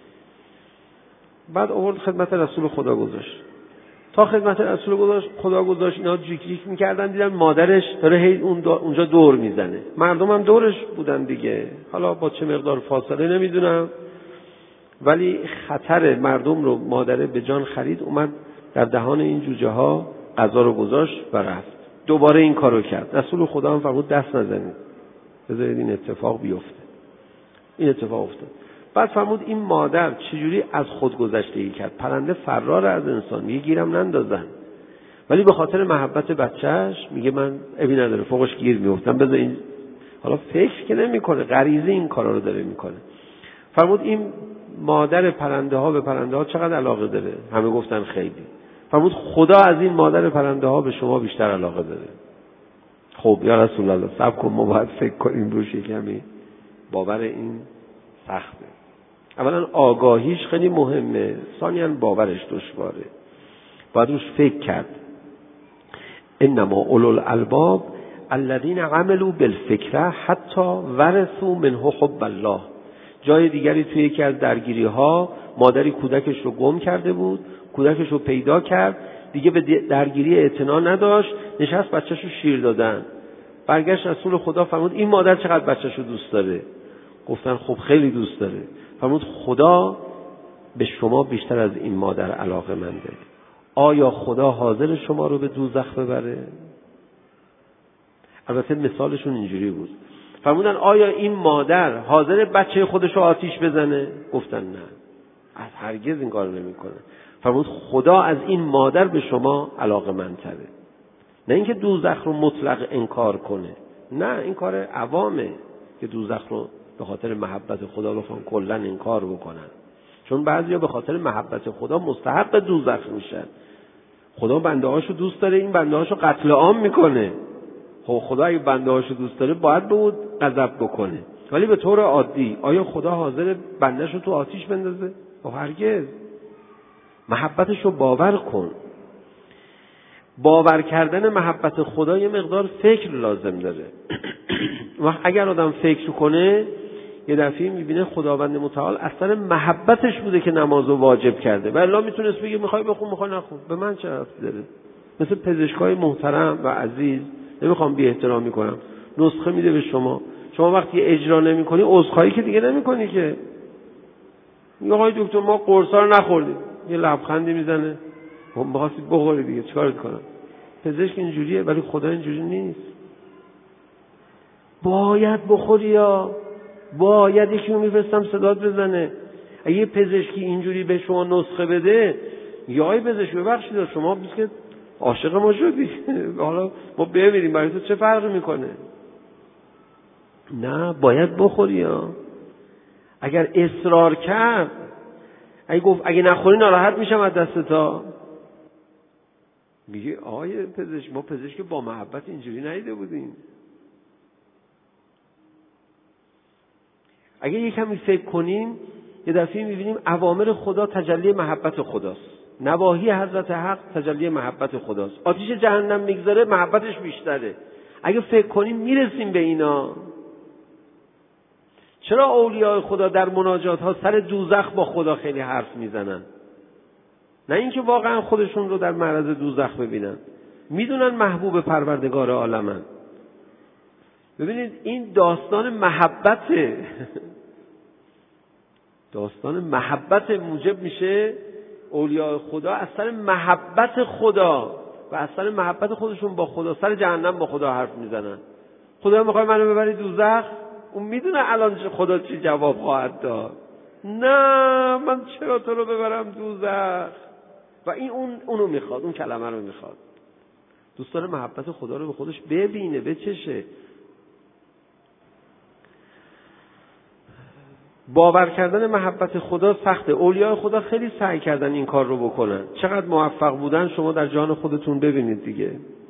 بعد آورد خدمت رسول خدا گذاشت. تا خدمت رسول گذاشت خدا گذاشت اینا جیک جیک میکردن، دیدن مادرش داره هی اون دا اونجا دور میزنه. مردم هم دورش بودن دیگه، حالا با چه مقدار فاصله نمیدونم، ولی خطر مردم رو مادره به جان خرید. اومد در دهان این جوجه ها غذا رو گذاشت و رفت. دوباره این کارو کرد. رسول خدا هم فرمود دست نزنید، بذارید این اتفاق بیفته. این اتفاق افتاد. بعد فرمود این مادر چجوری از خود گذشتگی کرد. پرنده فرار از انسان، میگه گیرم نندازن، ولی به خاطر محبت بچهش میگه من ابی نداره فوقش گیر میافتم، بذار این. حالا فکر که نمیکنه، غریزه این کارا رو داره میکنه. فرمود این مادر پرنده ها به پرنده ها چقدر علاقه داره؟ همه گفتن خیلی. فرمود خدا از این مادر پرنده ها به شما بیشتر علاقه داره. خب یا رسول الله صبر کن، ما باید فکر کنیم روش کمی. باور این سخته. اولا آگاهیش خیلی مهمه، ثانیاً باورش دشواره، باید روش فکر کرد. انما اولو الالباب الذین عملوا بالفکره حتی ورثوا منه حب الله. جای دیگری توی یکی از درگیری ها مادری کودکش رو گم کرده بود، کودکش رو پیدا کرد، دیگه به درگیری اعتنا نداشت، نشست بچه‌شو شیر دادن. برگشت رسول خدا فرمود این مادر چقدر بچه‌شو دوست داره؟ گفتن خب خیلی دوست داره. فرمود خدا به شما بیشتر از این مادر علاقه منده. آیا خدا حاضر شما رو به دوزخ ببره؟ البته مثالشون اینجوری بود. فرمودن آیا این مادر حاضر بچه خودش رو آتیش بزنه؟ گفتن نه، از هرگز این کار نمی‌کنه. فرمود خدا از این مادر به شما علاقه مندتره. نه اینکه دوزخ رو مطلق انکار کنه، نه، این کار عوامه که دوزخ رو به خاطر محبت خدا بخوان کلا انکار بکنن. چون بعضیا به خاطر محبت خدا مستحق دوزخ میشن. خدا بنده هاشو دوست داره، این بنده هاشو قتل عام میکنه. خب خدا اگه بنده هاشو دوست داره باید به اون غضب بکنه. ولی به طور عادی آیا خدا حاضر بندهشو تو آتیش بندازه؟ خب هرگز. محبتشو باور کن. باور کردن محبت خدا یه مقدار فکر لازم داره. و اگر آدم فکر کنه یه دفعه میبینه خداوند متعال اصلا محبتش بوده که نمازو واجب کرده. و الا میتونست بگه میخوای بخون میخوای نخون، به من چه ربطی داره؟ مثل پزشکای محترم و عزیز، نمیخوام بی احترامی کنم، نسخه میده به شما، شما وقتی اجرا نمیکنی عذرخواهی که دیگه نمیکنی که. میگه آقای دکتر ما قرصا رو نخوردیم، یه لبخندی میزنه، ما می‌خواستید بخوری دیگه چیکارت کنم؟ پزشک اینجوریه ولی خدا اینجوری نیست. باید بخوری، یا باید یکی رو میفرستم صدات بزنه. اگه پزشکی اینجوری به شما نسخه بده، یا ای پزشک ببخشید شما بیست که عاشق ما شدی، حالا ما بمیریم، برای تو چه فرقی میکنه؟ نه، باید بخوری. یا اگر اصرار کرد، اگه گفت اگه نخوری ناراحت میشم از دستتا، میگه آقای پزشک ما پزشک با محبت اینجوری ندیده بودیم. اگه یه کمی فکر کنیم یه دفعه میبینیم اوامر خدا تجلی محبت خداست، نواهی حضرت حق تجلی محبت خداست. آتیش جهنم میگذاره محبتش بیشتره. اگه فکر کنیم میرسیم به اینا. چرا اولیاء خدا در مناجات ها سر دوزخ با خدا خیلی حرف میزنن؟ نه اینکه واقعا خودشون رو در معرض دوزخ ببینن، میدونن محبوب پروردگار عالمن. ببینید این داستان محبته. داستان محبت موجب میشه اولیاء خدا از سر محبت خدا و از سر محبت خودشون با خدا سر جهنم با خدا حرف میزنن. خدا میخواد منو ببری دوزخ؟ اون میدونه الان خدا چی جواب خواهد داد. نه، من چرا تو رو ببرم دوزخ؟ و این اون اونو میخواد، اون کلمه رو میخواد. دوست داره محبت خدا رو به خودش ببینه، بچشه. باور کردن محبت خدا سخته. اولیاء خدا خیلی سعی کردن این کار رو بکنن. چقدر موفق بودن شما در جان خودتون ببینید دیگه.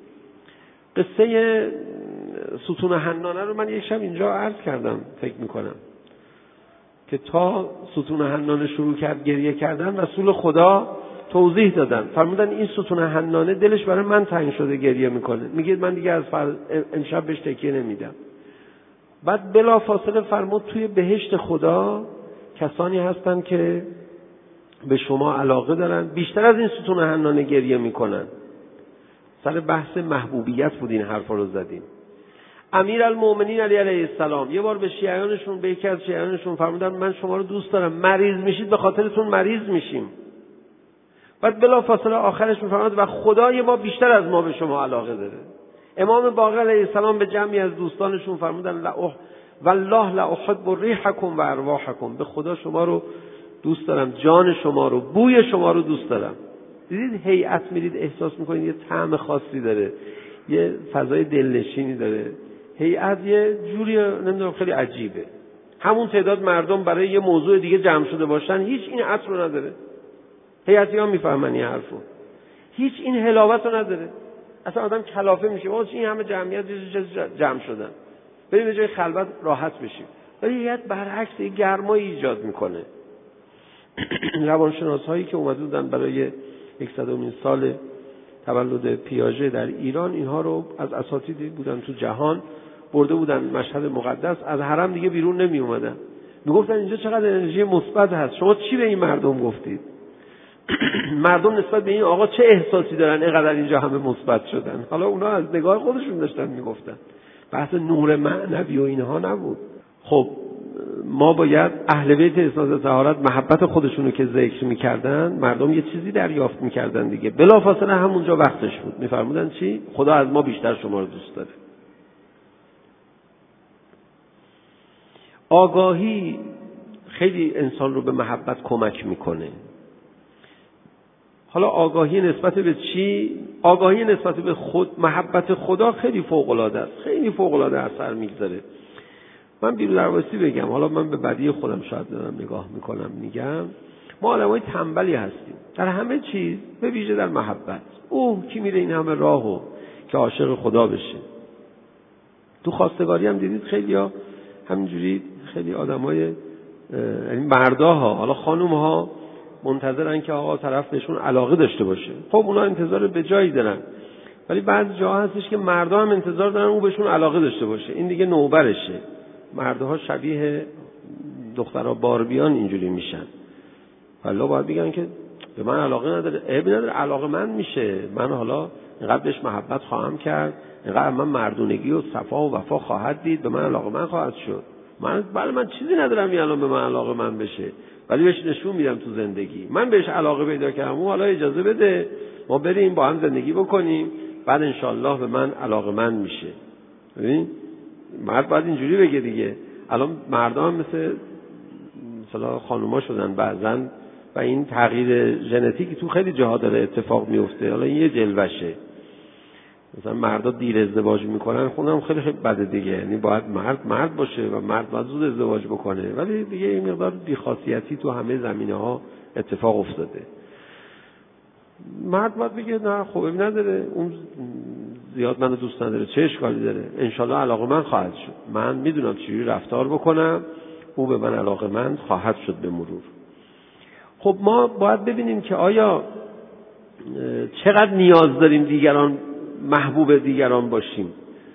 قصه ستون حنانه رو من یک شب اینجا عرض کردم فکر میکنم که تا ستون حنانه شروع کرد گریه کردن، رسول خدا توضیح دادن، فرمودن این ستون حنانه دلش برای من تنگ شده گریه میکنه، میگه من دیگه از فر... امشب بهش تکیه نمیدم. بعد بلا فاصله فرمود توی بهشت خدا کسانی هستن که به شما علاقه دارن، بیشتر از این ستون حنانه گریه میکنن. سر بحث محبوبیت بود این حرف رو زدیم. امیرالمومنین علی علیه السلام یه بار به شیعیانشون، به یکی از شیعیانشون فرمودن من شما رو دوست دارم، مریض میشید به خاطرتون مریض میشیم. بعد بلا فاصله آخرش میفرماد و خدای ما بیشتر از ما به شما علاقه داره. امام باقر علیه السلام به جمعی از دوستانشون فرمودن لا والله لا احب ریحکم و ارواحکم، به خدا شما رو دوست دارم، جان شما رو، بوی شما رو دوست دارم. دیدید هیئت میرید احساس میکنید یه طعم خاصی داره، یه فضای دلنشینی داره. هیئت یه جوری نمیدونم خیلی عجیبه. همون تعداد مردم برای یه موضوع دیگه جمع شده باشن هیچ این عطر رو نداره. هیئتی ها میفهمن این حرفو. هیچ این حلاوت رو نداره. اصلا آدم کلافه میشه واسه این همه جمعیت جمع شدن. بریم به جای خلوت راحت بشیم. ولی هیئت برعکس یه گرمایی ایجاد میکنه. روانشناسایی که اومده بودن برای صدمین سال تولد پیاژه در ایران، اینها رو از اساتیدی بودن تو جهان برده بودن مشهد مقدس، از حرم دیگه بیرون نمی اومدن. میگفتن اینجا چقدر انرژی مثبت هست، شما چی به این مردم گفتید؟ مردم نسبت به این آقا چه احساسی دارن اینقدر اینجا همه مثبت شدن؟ حالا اونا از نگاه خودشون داشتن میگفتن، بحث نور معنوی و اینها نبود. خب ما باید اهل بیت اسناد طهارت محبت خودشونو که ذکر میکردن، مردم یه چیزی دریافت میکردن دیگه. بلافاصله همونجا وقتش بود میفرمودن چی؟ خدا از ما بیشتر شما رو دوست داره. آگاهی خیلی انسان رو به محبت کمک میکنه. حالا آگاهی نسبت به چی؟ آگاهی نسبت به خود، محبت خدا خیلی فوق العاده است، خیلی فوق العاده اثر میگذاره. من بیرون درواسی بگم، حالا من به بدی خودم شاید دارم نگاه میکنم، میگم ما آدمای تنبلی هستیم در همه چیز، به ویژه در محبت. اوه کی میره این همه راهو که عاشق خدا بشه. تو خواستگاری هم دیدید خیلی ها همینجوری، خیلی آدمای یعنی مرداها، حالا خانومها منتظرن که آقا طرف بهشون علاقه داشته باشه. خب اونا انتظار به جایی دارن، ولی بعضی جاها هستش که مردا هم انتظار دارن اون بهشون علاقه داشته باشه. این دیگه نوبرشه. مردها شبیه دخترها باربیان اینجوری میشن. والا باید بگن که به من علاقه نداره، عیبی نداره، علاقه من میشه، من حالا اینقدر بهش محبت خواهم کرد، اینقدر من مردونگی و صفا و وفا خواهد دید، به من علاقه من خواهد شد. من بله من چیزی ندارم این الان به من علاقه من بشه، ولی بهش نشون میدم تو زندگی من بهش علاقه پیدا کردم، اون حالا اجازه بده ما بریم با هم زندگی بکنیم، بعد انشالله به من علاقه من میشه. ببین مرد باید اینجوری بگه دیگه. الان مردان مثل مثلا خانوما شدن بعضن و این تغییر ژنتیکی تو خیلی جاها داره اتفاق میفته. حالا این یه جلوشه، مثلا مردا دیر ازدواج میکنن، خودم خیلی خیلی بده دیگه. یعنی باید مرد مرد باشه و مرد باید زود ازدواج بکنه، ولی دیگه این مقدار بی‌خاصیتی تو همه زمینه‌ها اتفاق افتاده. مرد باید بگه نه خب نداره، اون زیاد منو دوست نداره، چه اشکالی داره، انشالله علاقه من خواهد شد، من میدونم چجوری رفتار بکنم، او به من علاقه من خواهد شد به مرور. خب ما باید ببینیم که آیا چقدر نیاز داریم دیگران محبوب دیگران باشیم.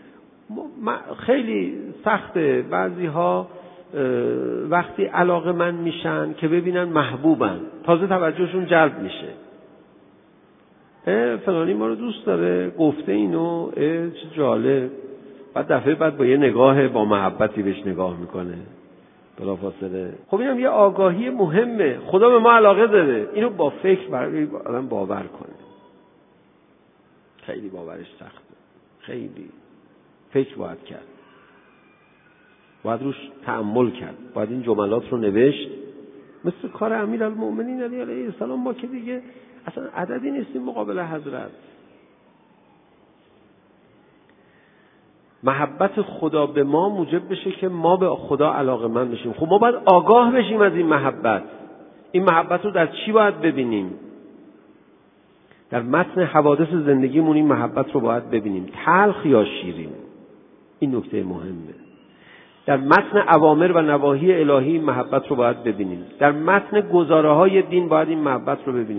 خیلی سخته بعضی ها وقتی علاقه من میشن که ببینن محبوبن، تازه توجهشون جلب میشه. فلانی ما رو دوست داره، گفته اینو، چه جالب. بعد دفعه بعد با یه نگاه با محبتی بهش نگاه میکنه بلافاصله. خب اینم یه آگاهی مهمه، خدا به ما علاقه داره، اینو با فکر برای آدم باور کنه. خیلی باورش سخته، خیلی فکر باید کرد، باید روش تأمل کرد، باید این جملات رو نوشت. مثل کار امیرالمومنین علی علیه السلام، ما که دیگه اصلا عددی نیستیم مقابل حضرت. محبت خدا به ما موجب بشه که ما به خدا علاقه‌مند بشیم. خب ما باید آگاه بشیم از این محبت. این محبت رو در چی باید ببینیم؟ در متن حوادث زندگیمون این محبت رو باید ببینیم، تلخ یا شیرین. این نکته مهمه. در متن اوامر و نواهی الهی این محبت رو باید ببینیم. در متن گزاره‌های دین باید این محبت رو ببینیم.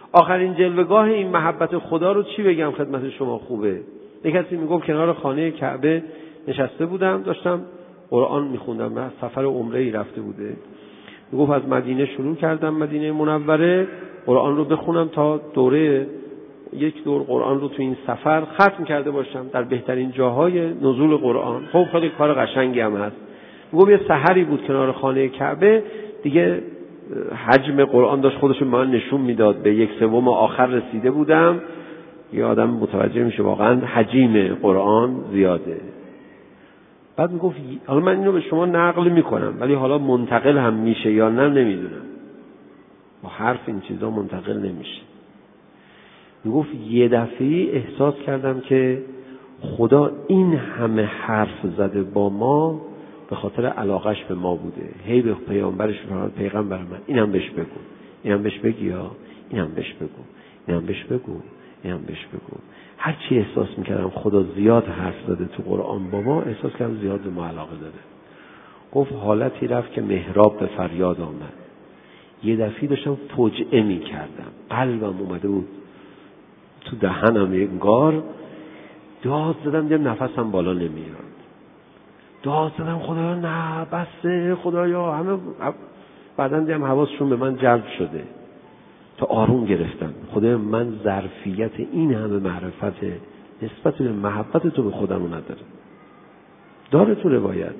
آخرین جلوه‌گاه این محبت خدا رو چی بگم خدمت شما خوبه؟ یک کسی میگفت کنار خانه کعبه نشسته بودم، داشتم قرآن میخوندم، من سفر عمره‌ای رفته بوده. میگفت از مدینه شروع کردم، مدینه منوره، قرآن رو بخونم تا دوره یک دور قرآن رو تو این سفر ختم کرده باشم در بهترین جاهای نزول قرآن. خب خیلی کار قشنگی هم هست. میگم یه سحری بود کنار خانه کعبه، دیگه حجم قرآن داشت خودش به من نشون میداد، به یک سوم آخر رسیده بودم. یه آدم متوجه میشه واقعا حجم قرآن زیاده. بعد میگفت حالا من اینو به شما نقل میکنم، ولی حالا منتقل هم میشه یا نه نمیدونم، با حرف این چیزا منتقل نمیشه. میگفت یه دفعه احساس کردم که خدا این همه حرف زده با ما به خاطر علاقش به ما بوده. هی به پیامبرش فرمود پیغمبر من اینم بهش بگو، اینم بهش بگی، یا اینم بهش بگو، اینم بهش بگو، اینم بهش بگو. هر چی احساس میکردم خدا زیاد حرف زده تو قرآن با ما، احساس کردم زیاد به ما علاقه داره. گفت حالتی رفت که محراب به فریاد آمد. یه دفعه داشتم فجعه میکردم، قلبم اومده بود تو دهنم، انگار داد زدم، دیدم نفسم بالا نمیاد. داد زدم خدایا نه بسه، خدایا همه. بعدن دیدم حواسشون به من جلب شده، تا آروم گرفتم. خدایا من ظرفیت این همه معرفت نسبت به محبت تو به خودمو نداره. داره تو روایت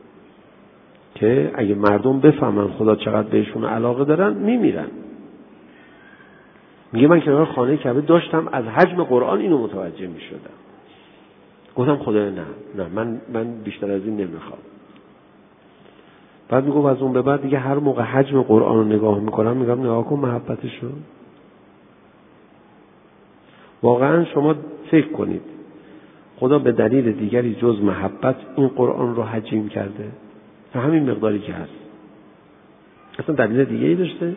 که اگه مردم بفهمن خدا چقدر بهشون علاقه دارن میمیرن. میگه من کنار خانه کعبه داشتم از حجم قرآن اینو متوجه میشدم. گفتم خدایا نه نه من من بیشتر از این نمیخوام. بعد میگم از اون به بعد دیگه هر موقع حجم قرآن رو نگاه میکنم میگم نگاه کن محبتشو. واقعا شما فکر کنید خدا به دلیل دیگری جز محبت این قرآن رو حجیم کرده؟ به همین مقداری که هست. اصلا دلیل دیگه‌ای داشته؟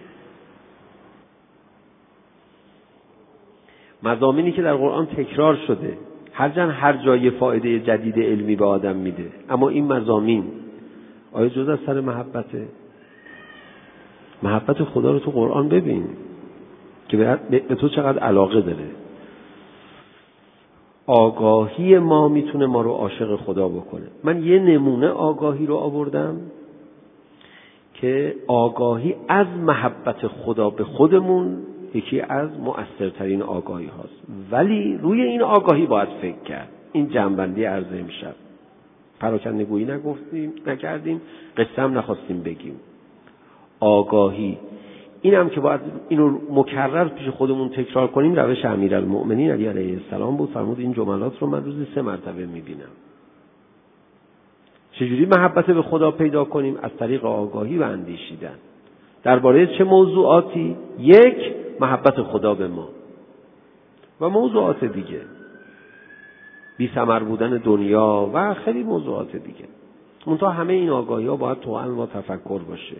مضامینی که در قرآن تکرار شده، هرچند هر جای فایده جدید علمی به آدم میده، اما این مضامین آیا جز از سر محبته؟ محبت خدا رو تو قرآن ببین که به تو چقدر علاقه داره. آگاهی ما میتونه ما رو عاشق خدا بکنه. من یه نمونه آگاهی رو آوردم که آگاهی از محبت خدا به خودمون یکی از مؤثرترین آگاهی هاست، ولی روی این آگاهی باید فکر کرد. این جنبندی عرض امشب. پراکنده گویی نگفتیم نکردیم، قصه هم نخواستیم بگیم. آگاهی اینم که باید اینو مکرر پیش خودمون تکرار کنیم. روش امیرالمؤمنین علی علیه السلام بود. فرمود این جملات رو من روزی سه مرتبه میبینم. چجوری محبت به خدا پیدا کنیم؟ از طریق آگاهی و اندیشیدن. درباره چه موضوعاتی؟ یک، محبت خدا به ما و موضوعات دیگه، بی ثمر بودن دنیا و خیلی موضوعات دیگه. منتها همه این آگاهی ها باید توأم با تفکر باشه.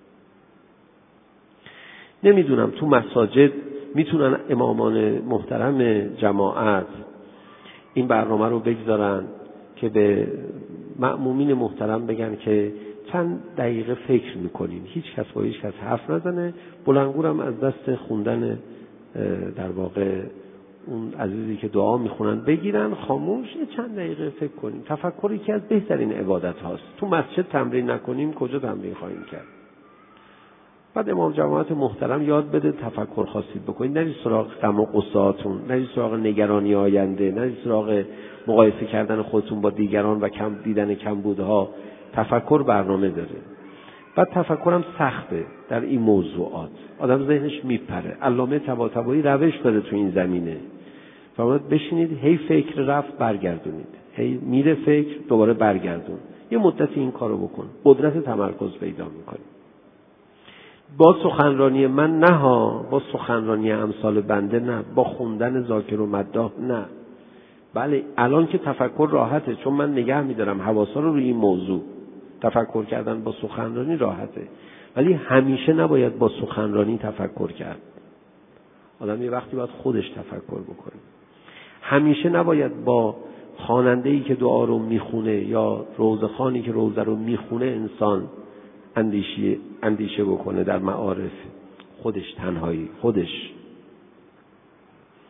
نمیدونم تو مساجد میتونن امامان محترم جماعت این برنامه رو بگذارن که به مأمومین محترم بگن که چند دقیقه فکر میکنیم، هیچ کس با هیچ کس حرف نزنه، بلندگورم از دست خوندن در واقع اون عزیزی که دعا میخونن بگیرن، خاموش یه چند دقیقه فکر کنیم. تفکر یکی از بهترین عبادت هاست. تو مسجد تمرین نکنیم کجا تمرین خواهیم کرد؟ بعد امام جماعت محترم یاد بده تفکر خواستید بکنید، نرید سراغ غم و غصه‌هاتون، نرید سراغ نگرانی آینده، نرید سراغ مقایسه کردن خودتون با دیگران و کم دیدن کمبودها. تفکر برنامه داره. بعد تفکرم سخته در این موضوعات، آدم ذهنش میپره. علامه طباطبایی روش داره تو این زمینه. فرمود بشینید هی فکر رفت برگردونید، هی میره فکر دوباره برگردون، یه مدتی این کارو بکن، قدرت تمرکز پیدا میکنی. با سخنرانی من نه ها، با سخنرانی امثال بنده نه، با خوندن ذاکر و مداح نه. بله الان که تفکر راحته چون من نگه میدارم حواسا رو روی این موضوع. تفکر کردن با سخنرانی راحته، ولی همیشه نباید با سخنرانی تفکر کرد. آدم یه وقتی باید خودش تفکر بکنه. همیشه نباید با خواننده‌ای که دعا رو میخونه یا روزخوانی که روزه رو میخونه انسان اندیشه اندیشه بکنه در معارف. خودش تنهایی، خودش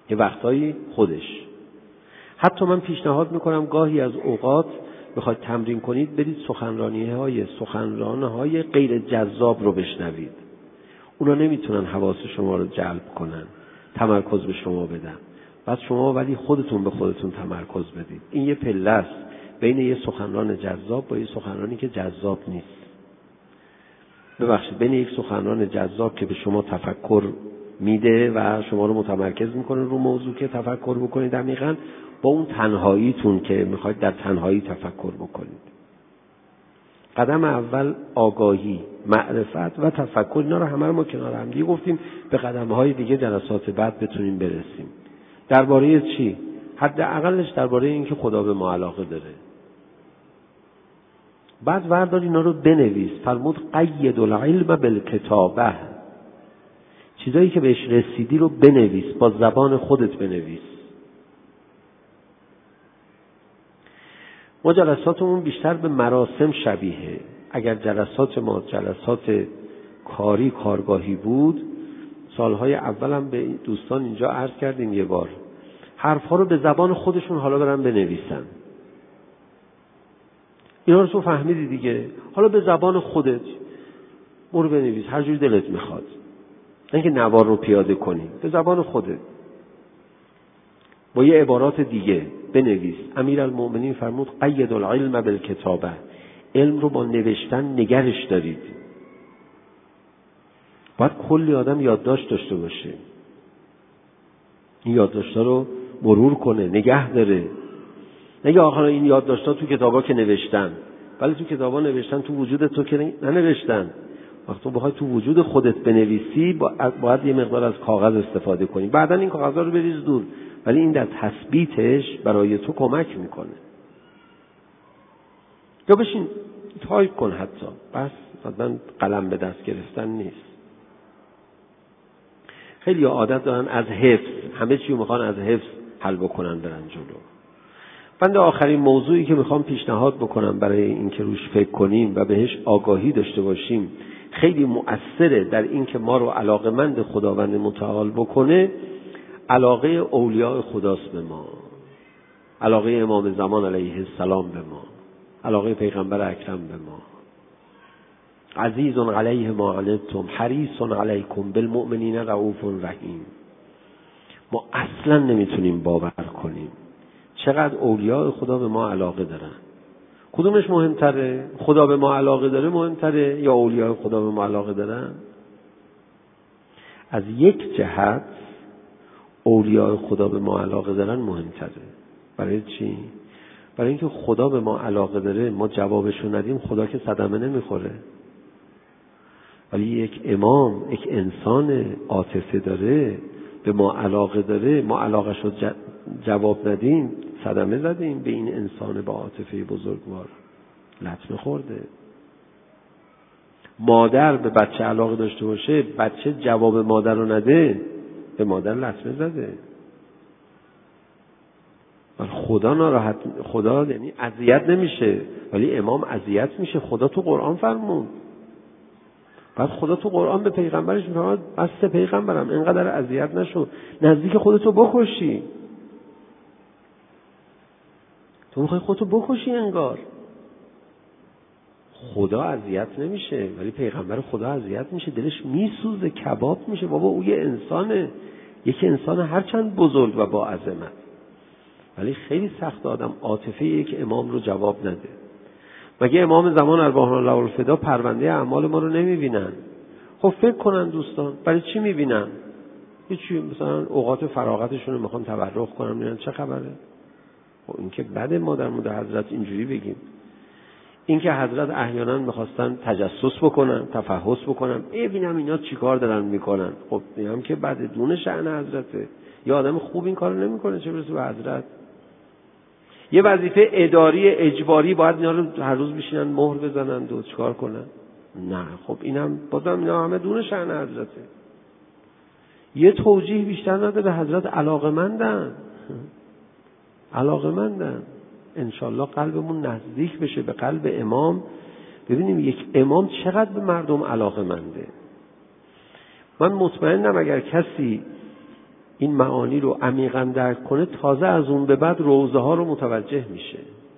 یه وقتایی خودش. حتی من پیشنهاد میکنم گاهی از اوقات بخواید تمرین کنید برید سخنرانی های سخنران های غیر جذاب رو بشنوید. اونا نمیتونن حواس شما رو جلب کنن، تمرکز به شما بدن. بعد شما ولی خودتون به خودتون تمرکز بدید. این یه پله است بین یه سخنران جذاب با یه سخنرانی که جذاب نیست. ببخشید، بین یک سخنران جذاب که به شما تفکر میده و شما رو متمرکز میکنه رو موضوع که تفکر بکنید عمیقاً، با اون تنهاییتون که میخواید در تنهایی تفکر بکنید. قدم اول آگاهی، معرفت و تفکر، اینا رو همه رو ما کنار هم دیگه گفتیم. به قدم‌های دیگه جلسات بعد بتونیم برسیم. درباره چی؟ حداقلش درباره این که خدا به ما علاقه داره. بعد وردار اینا رو بنویس. فرمود قید العلم بالکتابه. چیزایی که بهش رسیدی رو بنویس، با زبان خودت بنویس. ما جلساتمون بیشتر به مراسم شبیه. اگر جلسات ما جلسات کاری کارگاهی بود، سالهای اولم به دوستان اینجا عرض کردیم یه بار، حرفها رو به زبان خودشون حالا برن بنویسن. اینا رو تو فهمیدی دیگه. حالا به زبان خودت برو بنویس هر جوری دلت میخواد. نه اینکه نوار رو پیاده کنی، به زبان خودت با یه عبارات دیگه بنویس. امیرالمؤمنین فرمود قید العلم بالکتابه. علم رو با نوشتن نگرش دارید. باید کلی آدم یادداشت داشته باشه، این یادداشت‌ها رو مرور کنه، نگه داره. نگه آخر این یادداشت‌ها تو کتابا که نوشتن، ولی تو کتابا نوشتن، تو وجود تو که ننوشتن. وقتی تو بخوای تو وجود خودت بنویسی باید یه مقدار از کاغذ استفاده کنی. بعداً این کاغذها رو بریز دور، ولی این در تثبیتش برای تو کمک میکنه. یا بشین تایپ کن حتی، بس مثلا قلم به دست گرفتن نیست. خیلی عادت دارن از حفظ، همه چی رو میخوان از حفظ حل بکنن برن جلو. بنده آخرین موضوعی که میخوام پیشنهاد بکنم برای این که روش فکر کنیم و بهش آگاهی داشته باشیم، خیلی مؤثره در این که ما رو علاقه‌مند خداوند متعال بکنه، علاقه اولیاء خداست به ما، علاقه امام زمان علیه السلام به ما، علاقه پیغمبر اکرم به ما. عزیز علیه ما عنتم حریص علیکم بالمؤمنین رؤوف رحیم. ما اصلا نمیتونیم باور کنیم چقدر اولیاء خدا به ما علاقه دارن. کدومش مهمتره؟ خدا به ما علاقه داره مهمتره یا اولیاء خدا به ما علاقه دارن؟ از یک جهت اولیاء خدا به ما علاقه دارن مهمتره. برای چی؟ برای اینکه خدا به ما علاقه داره، ما جوابشو ندیم خدا که صدمه نمیخوره. ولی یک امام، یک انسان عاطفه داره، به ما علاقه داره، ما علاقه‌شو جواب ندیم صدمه زدیم به این انسان با عاطفه بزرگوار، لطمه خورده. مادر به بچه علاقه داشته باشه، بچه جواب مادر رو نده، به مادر لطمه زده. خدا ناراحت، خدا یعنی اذیت نمیشه ولی امام اذیت میشه. خدا تو قرآن فرمود، بعد خدا تو قرآن به پیغمبرش میفرماد بس پیغمبرم اینقدر اذیت نشو، نزدیک خودتو بکشی. تو میخوای خودتو بکشی انگار. خدا اذیت نمیشه ولی پیغمبر خدا اذیت میشه، دلش میسوزه، کباب میشه. بابا او یه انسانه، یک انسان هرچند بزرگ و با عظمت، ولی خیلی سخت آدم عاطفه یک امام رو جواب نده. مگه امام زمان ارواح الله الفدا پرونده اعمال ما رو نمیبینن؟ خب فکر کنن دوستان، برای چی میبینن؟ هیچی، مثلا اوقات فراغتشون رو میخوان تبرک کنن، میگن چه خبره؟ خب این که بده ما در مورد حضرت اینجوری بگیم. این که حضرت احیانا میخواستن تجسس بکنن، تفحص بکنن، ببینم اینا چیکار دارن میکنن. خب میگم که بعد دون شأن حضرته، یا آدم خوب این کارو نمیکنه چه برسه به حضرت. یه وظیفه اداری اجباری باید اینا رو هر روز بشینن مهر بزنن و چیکار کنن؟ نه. خب اینم بازم اینا همه دون شأن حضرته. یه توجیه بیشتر نداره به حضرت، علاقه‌مندن علاقه‌مندن. انشالله قلبمون نزدیک بشه به قلب امام، ببینیم یک امام چقدر به مردم علاقه‌منده. من مطمئنم اگر کسی این معانی رو عمیقاً درک کنه، تازه از اون به بعد روضه ها رو متوجه میشه.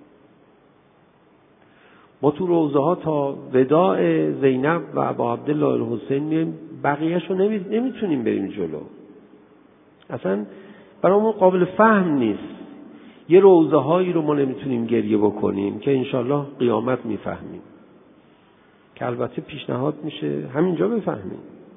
ما تو روضه ها تا وداع زینب و ابا عبدالله الحسین میایم، بقیه‌اش رو نمی... نمیتونیم بریم جلو، اصلا برامون قابل فهم نیست. یه روضه هایی رو ما نمیتونیم گریه بکنیم که انشالله قیامت میفهمیم، که البته پیشنهاد میشه همینجا بفهمیم.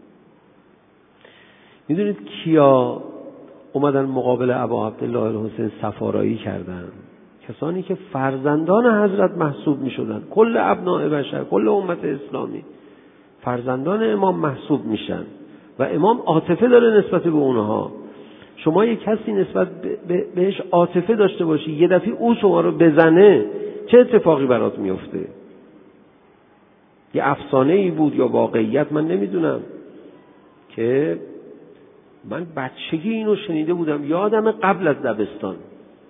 میدونید کیا اومدن مقابل ابا عبدالله الحسین سفارایی کردن؟ کسانی که فرزندان حضرت محسوب میشدن. کل ابناء بشر، کل امت اسلامی فرزندان امام محسوب میشن و امام عاطفه داره نسبت به اونها. شما یک کسی نسبت بهش عاطفه داشته باشی، یه دفعه او شما رو بزنه، چه اتفاقی برات میفته؟ یه افسانه ای بود یا واقعیت من نمیدونم، که من بچگی اینو شنیده بودم، یادم قبل از دبستان،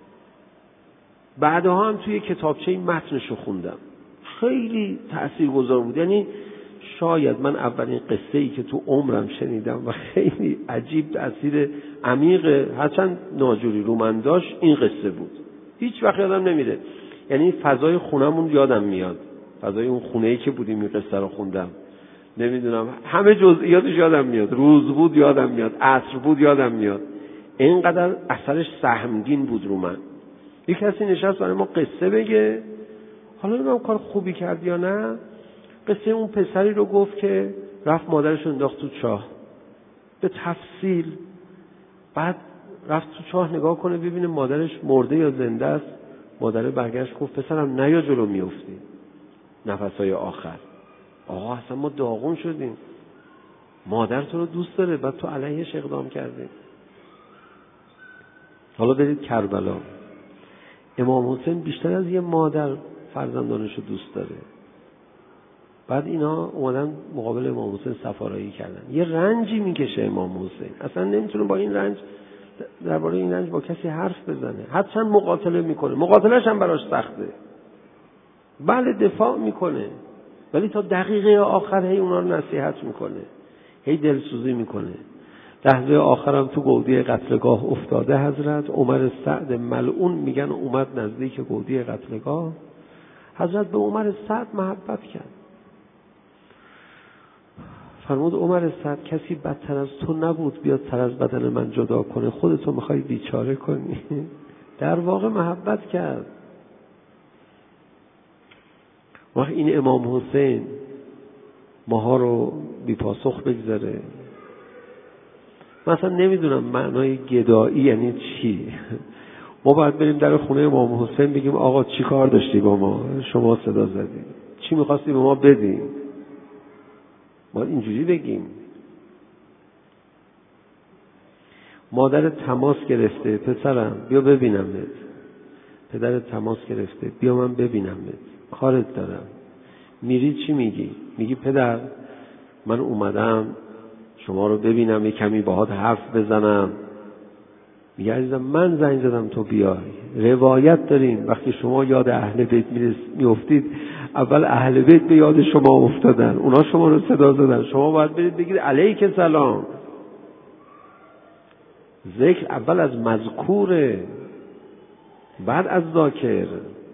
بعدها هم توی کتابچه متنشو خوندم، خیلی تاثیرگذار بود. یعنی شاید من اولین قصه ای که تو عمرم شنیدم و خیلی عجیب تاثیر عمیق، هرچند ناجوری رو من داشت، این قصه بود. هیچ وقت یادم نمیره. یعنی فضای خونمون یادم میاد، فضای اون خونه‌ای که بودیم این قصه رو خوندم، نمیدونم همه جزئیاتش یادم میاد. روز بود یادم میاد، عصر بود یادم میاد. اینقدر اثرش سهمگین بود رو من. یک کسی نشست برای ما قصه بگه، حالا نمیدونم کار خوبی کرد یا نه. قصه اون پسری رو گفت که رفت مادرش رو انداخت تو چاه، به تفصیل. بعد رفت تو چاه نگاه کنه ببینه مادرش مرده یا زنده است. مادره برگشت گفت پسرم نیا جلو میافتی. نفسهای آخر آقا اصلا ما داغون شدیم، مادر تو رو دوست داره بعد تو علیهش اقدام کردی. حالا برید کربلا، امام حسین بیشتر از یه مادر فرزندانش رو دوست داره. بعد اینا اومدن مقابل امام حسین سفارایی کردن. یه رنجی میکشه امام حسین، اصلا نمیتونه با این رنج، درباره این رنج با کسی حرف بزنه. هرچند مقاتله میکنه، مقاتلهش هم براش سخته، بله دفاع میکنه، ولی تا دقیقه آخر هی اونا رو نصیحت میکنه، هی دلسوزی میکنه. لحظه آخرم تو گودی قتلگاه افتاده حضرت. عمر سعد ملعون میگن اومد نزدیک گودی قتلگاه. حضرت به عمر سعد محبت کرد، فرمود عمر سعد کسی بدتر از تو نبود بیاد سر از بدن من جدا کنه، خودتو میخوای بیچاره کنی. در واقع محبت کرد. وقت این امام حسین ماها رو بی پاسخ بگذاره. مثلا نمیدونم معنای گدایی یعنی چی. ما باید بریم در خونه امام حسین بگیم آقا چی کار داشتی با ما؟ شما صدا زدی، چی میخواستی به ما بدی؟ ما اینجوری بگیم. مادر تماس گرفته، پسرم بیا ببینمت. پدر تماس گرفته، بیا من ببینمت، کارت دارم. میری چی میگی؟ میگی پدر من اومدم شما رو ببینم، یه کمی باهات حرف بزنم. میگه عزیزم من زنگ زدم تو بیای. روایت داریم وقتی شما یاد اهل بیت میافتید، اول اهل بیت به یاد شما افتادن، اونا شما رو صدا زدن، شما باید برید بگید علیک سلام. ذکر اول از مذکوره، بعد از ذاکر.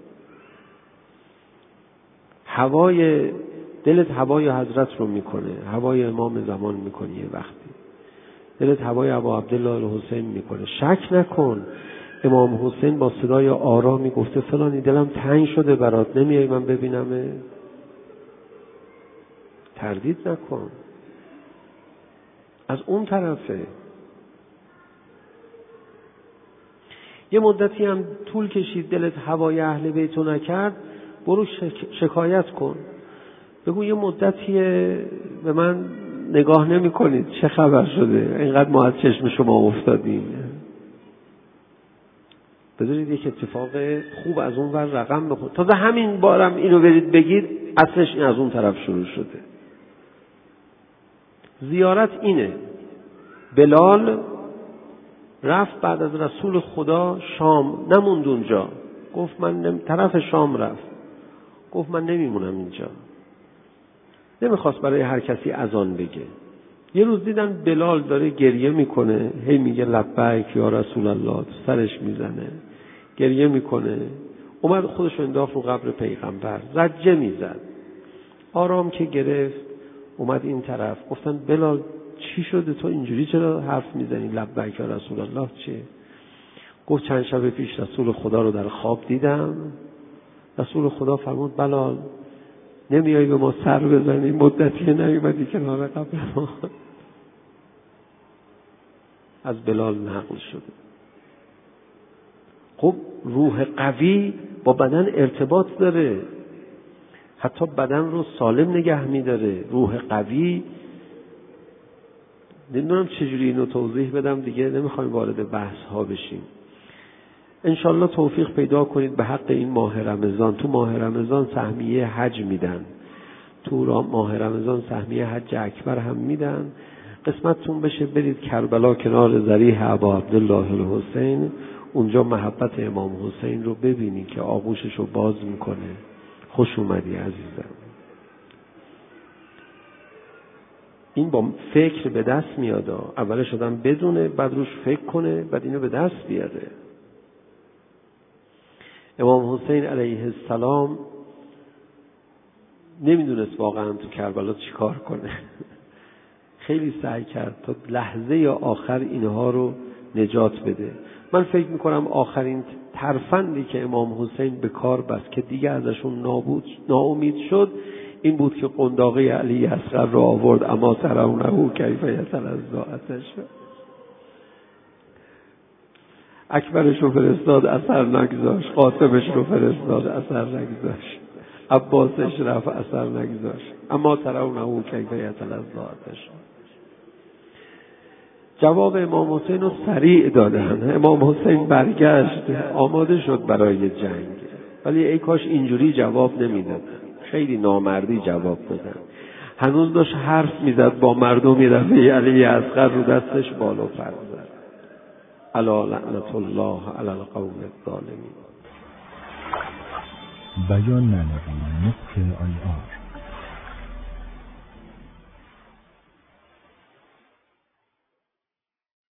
هوای دلت هوای حضرت رو میکنه، هوای امام زمان میکنه، یه وقتی دلت هوای ابا عبدالله الحسین میکنه. شک نکن. امام حسین با صدای آرامی گفته فلانی دلم تنگ شده برات، نمیای من ببینمه؟ تردید نکن. از اون طرفه. یه مدتی هم طول کشید دلت هوای اهل بیتو نکرد، برو شک... شکایت کن. بگو یه مدتیه به من نگاه نمی کنید، چه خبر شده اینقدر ما از چشم شما افتادیم. بذارید یک اتفاق خوب از اون ور رقم بخون. تازه همین بارم اینو برید بگید اصلش این از اون طرف شروع شده. زیارت اینه. بلال رفت بعد از رسول خدا شام، نموند اونجا، گفت من نم... طرف شام رفت، گفت من نمیمونم اینجا. نمیخواست برای هر کسی اذان بگه، یه روز دیدن بلال داره گریه میکنه، هی میگه لبیک یا رسول الله، سرش میزنه گریه میکنه. اومد خودش رو انداخت رو قبر پیغمبر، زجه میزد. آرام که گرفت اومد این طرف، گفتن بلال چی شده تو اینجوری چرا حرف میزنی؟ لبیک یا رسول الله چیه؟ گفت چند شب پیش رسول خدا رو در خواب دیدم، رسول خدا فرمود بلال نمیای به ما سر بزنی، مدتی نیومدی کنار قبر ما. از بلال نقل شده. خب روح قوی با بدن ارتباط داره، حتی بدن رو سالم نگه میداره. روح قوی، نمیدونم چجوری اینو توضیح بدم دیگه، نمیخوایم وارد بحث ها بشیم. انشالله توفیق پیدا کنید به حق این ماه رمضان. تو ماه رمضان سهمیه حج میدن، تو ماه رمضان سهمیه حج اکبر هم میدن. قسمتتون بشه برید کربلا کنار ضریح ابا عبدالله الحسین، اونجا محبت امام حسین رو ببینی که آغوشش رو باز میکنه. خوش اومدی عزیزم. این با فکر به دست میاد. اولش آدم بدونه، بعد روش فکر کنه، بعد اینو به دست بیاره. امام حسین علیه السلام نمیدونست واقعا تو کربلا چی کار کنه. خیلی سعی کرد تا لحظه یا آخر اینها رو نجات بده. من فکر میکنم آخرین ترفندی که امام حسین به کار بست که دیگه ازشون نابود ناامید شد این بود که قنداقه علی اصغر رو آورد، اما ترونه کیف یتلظی آتش. اکبرش رو فرستاد اثر نگذاشت، قاسمش رو فرستاد اثر نگذاشت، عباسش رفت اثر نگذاشت، اما ترونه کیف یتلظی آتش. جواب امام حسین رو سریع دادن. امام حسین برگشت، آماده شد برای جنگ، ولی ای کاش اینجوری جواب نمیدادن. خیلی نامردی جواب دادن. هنوز داشت حرف میزد با مردمی، رفیع علی اصغر رو دستش بالا پر زد. الا لعنت الله علی القوم الظالمین. بیان معنوی نقطه آی آر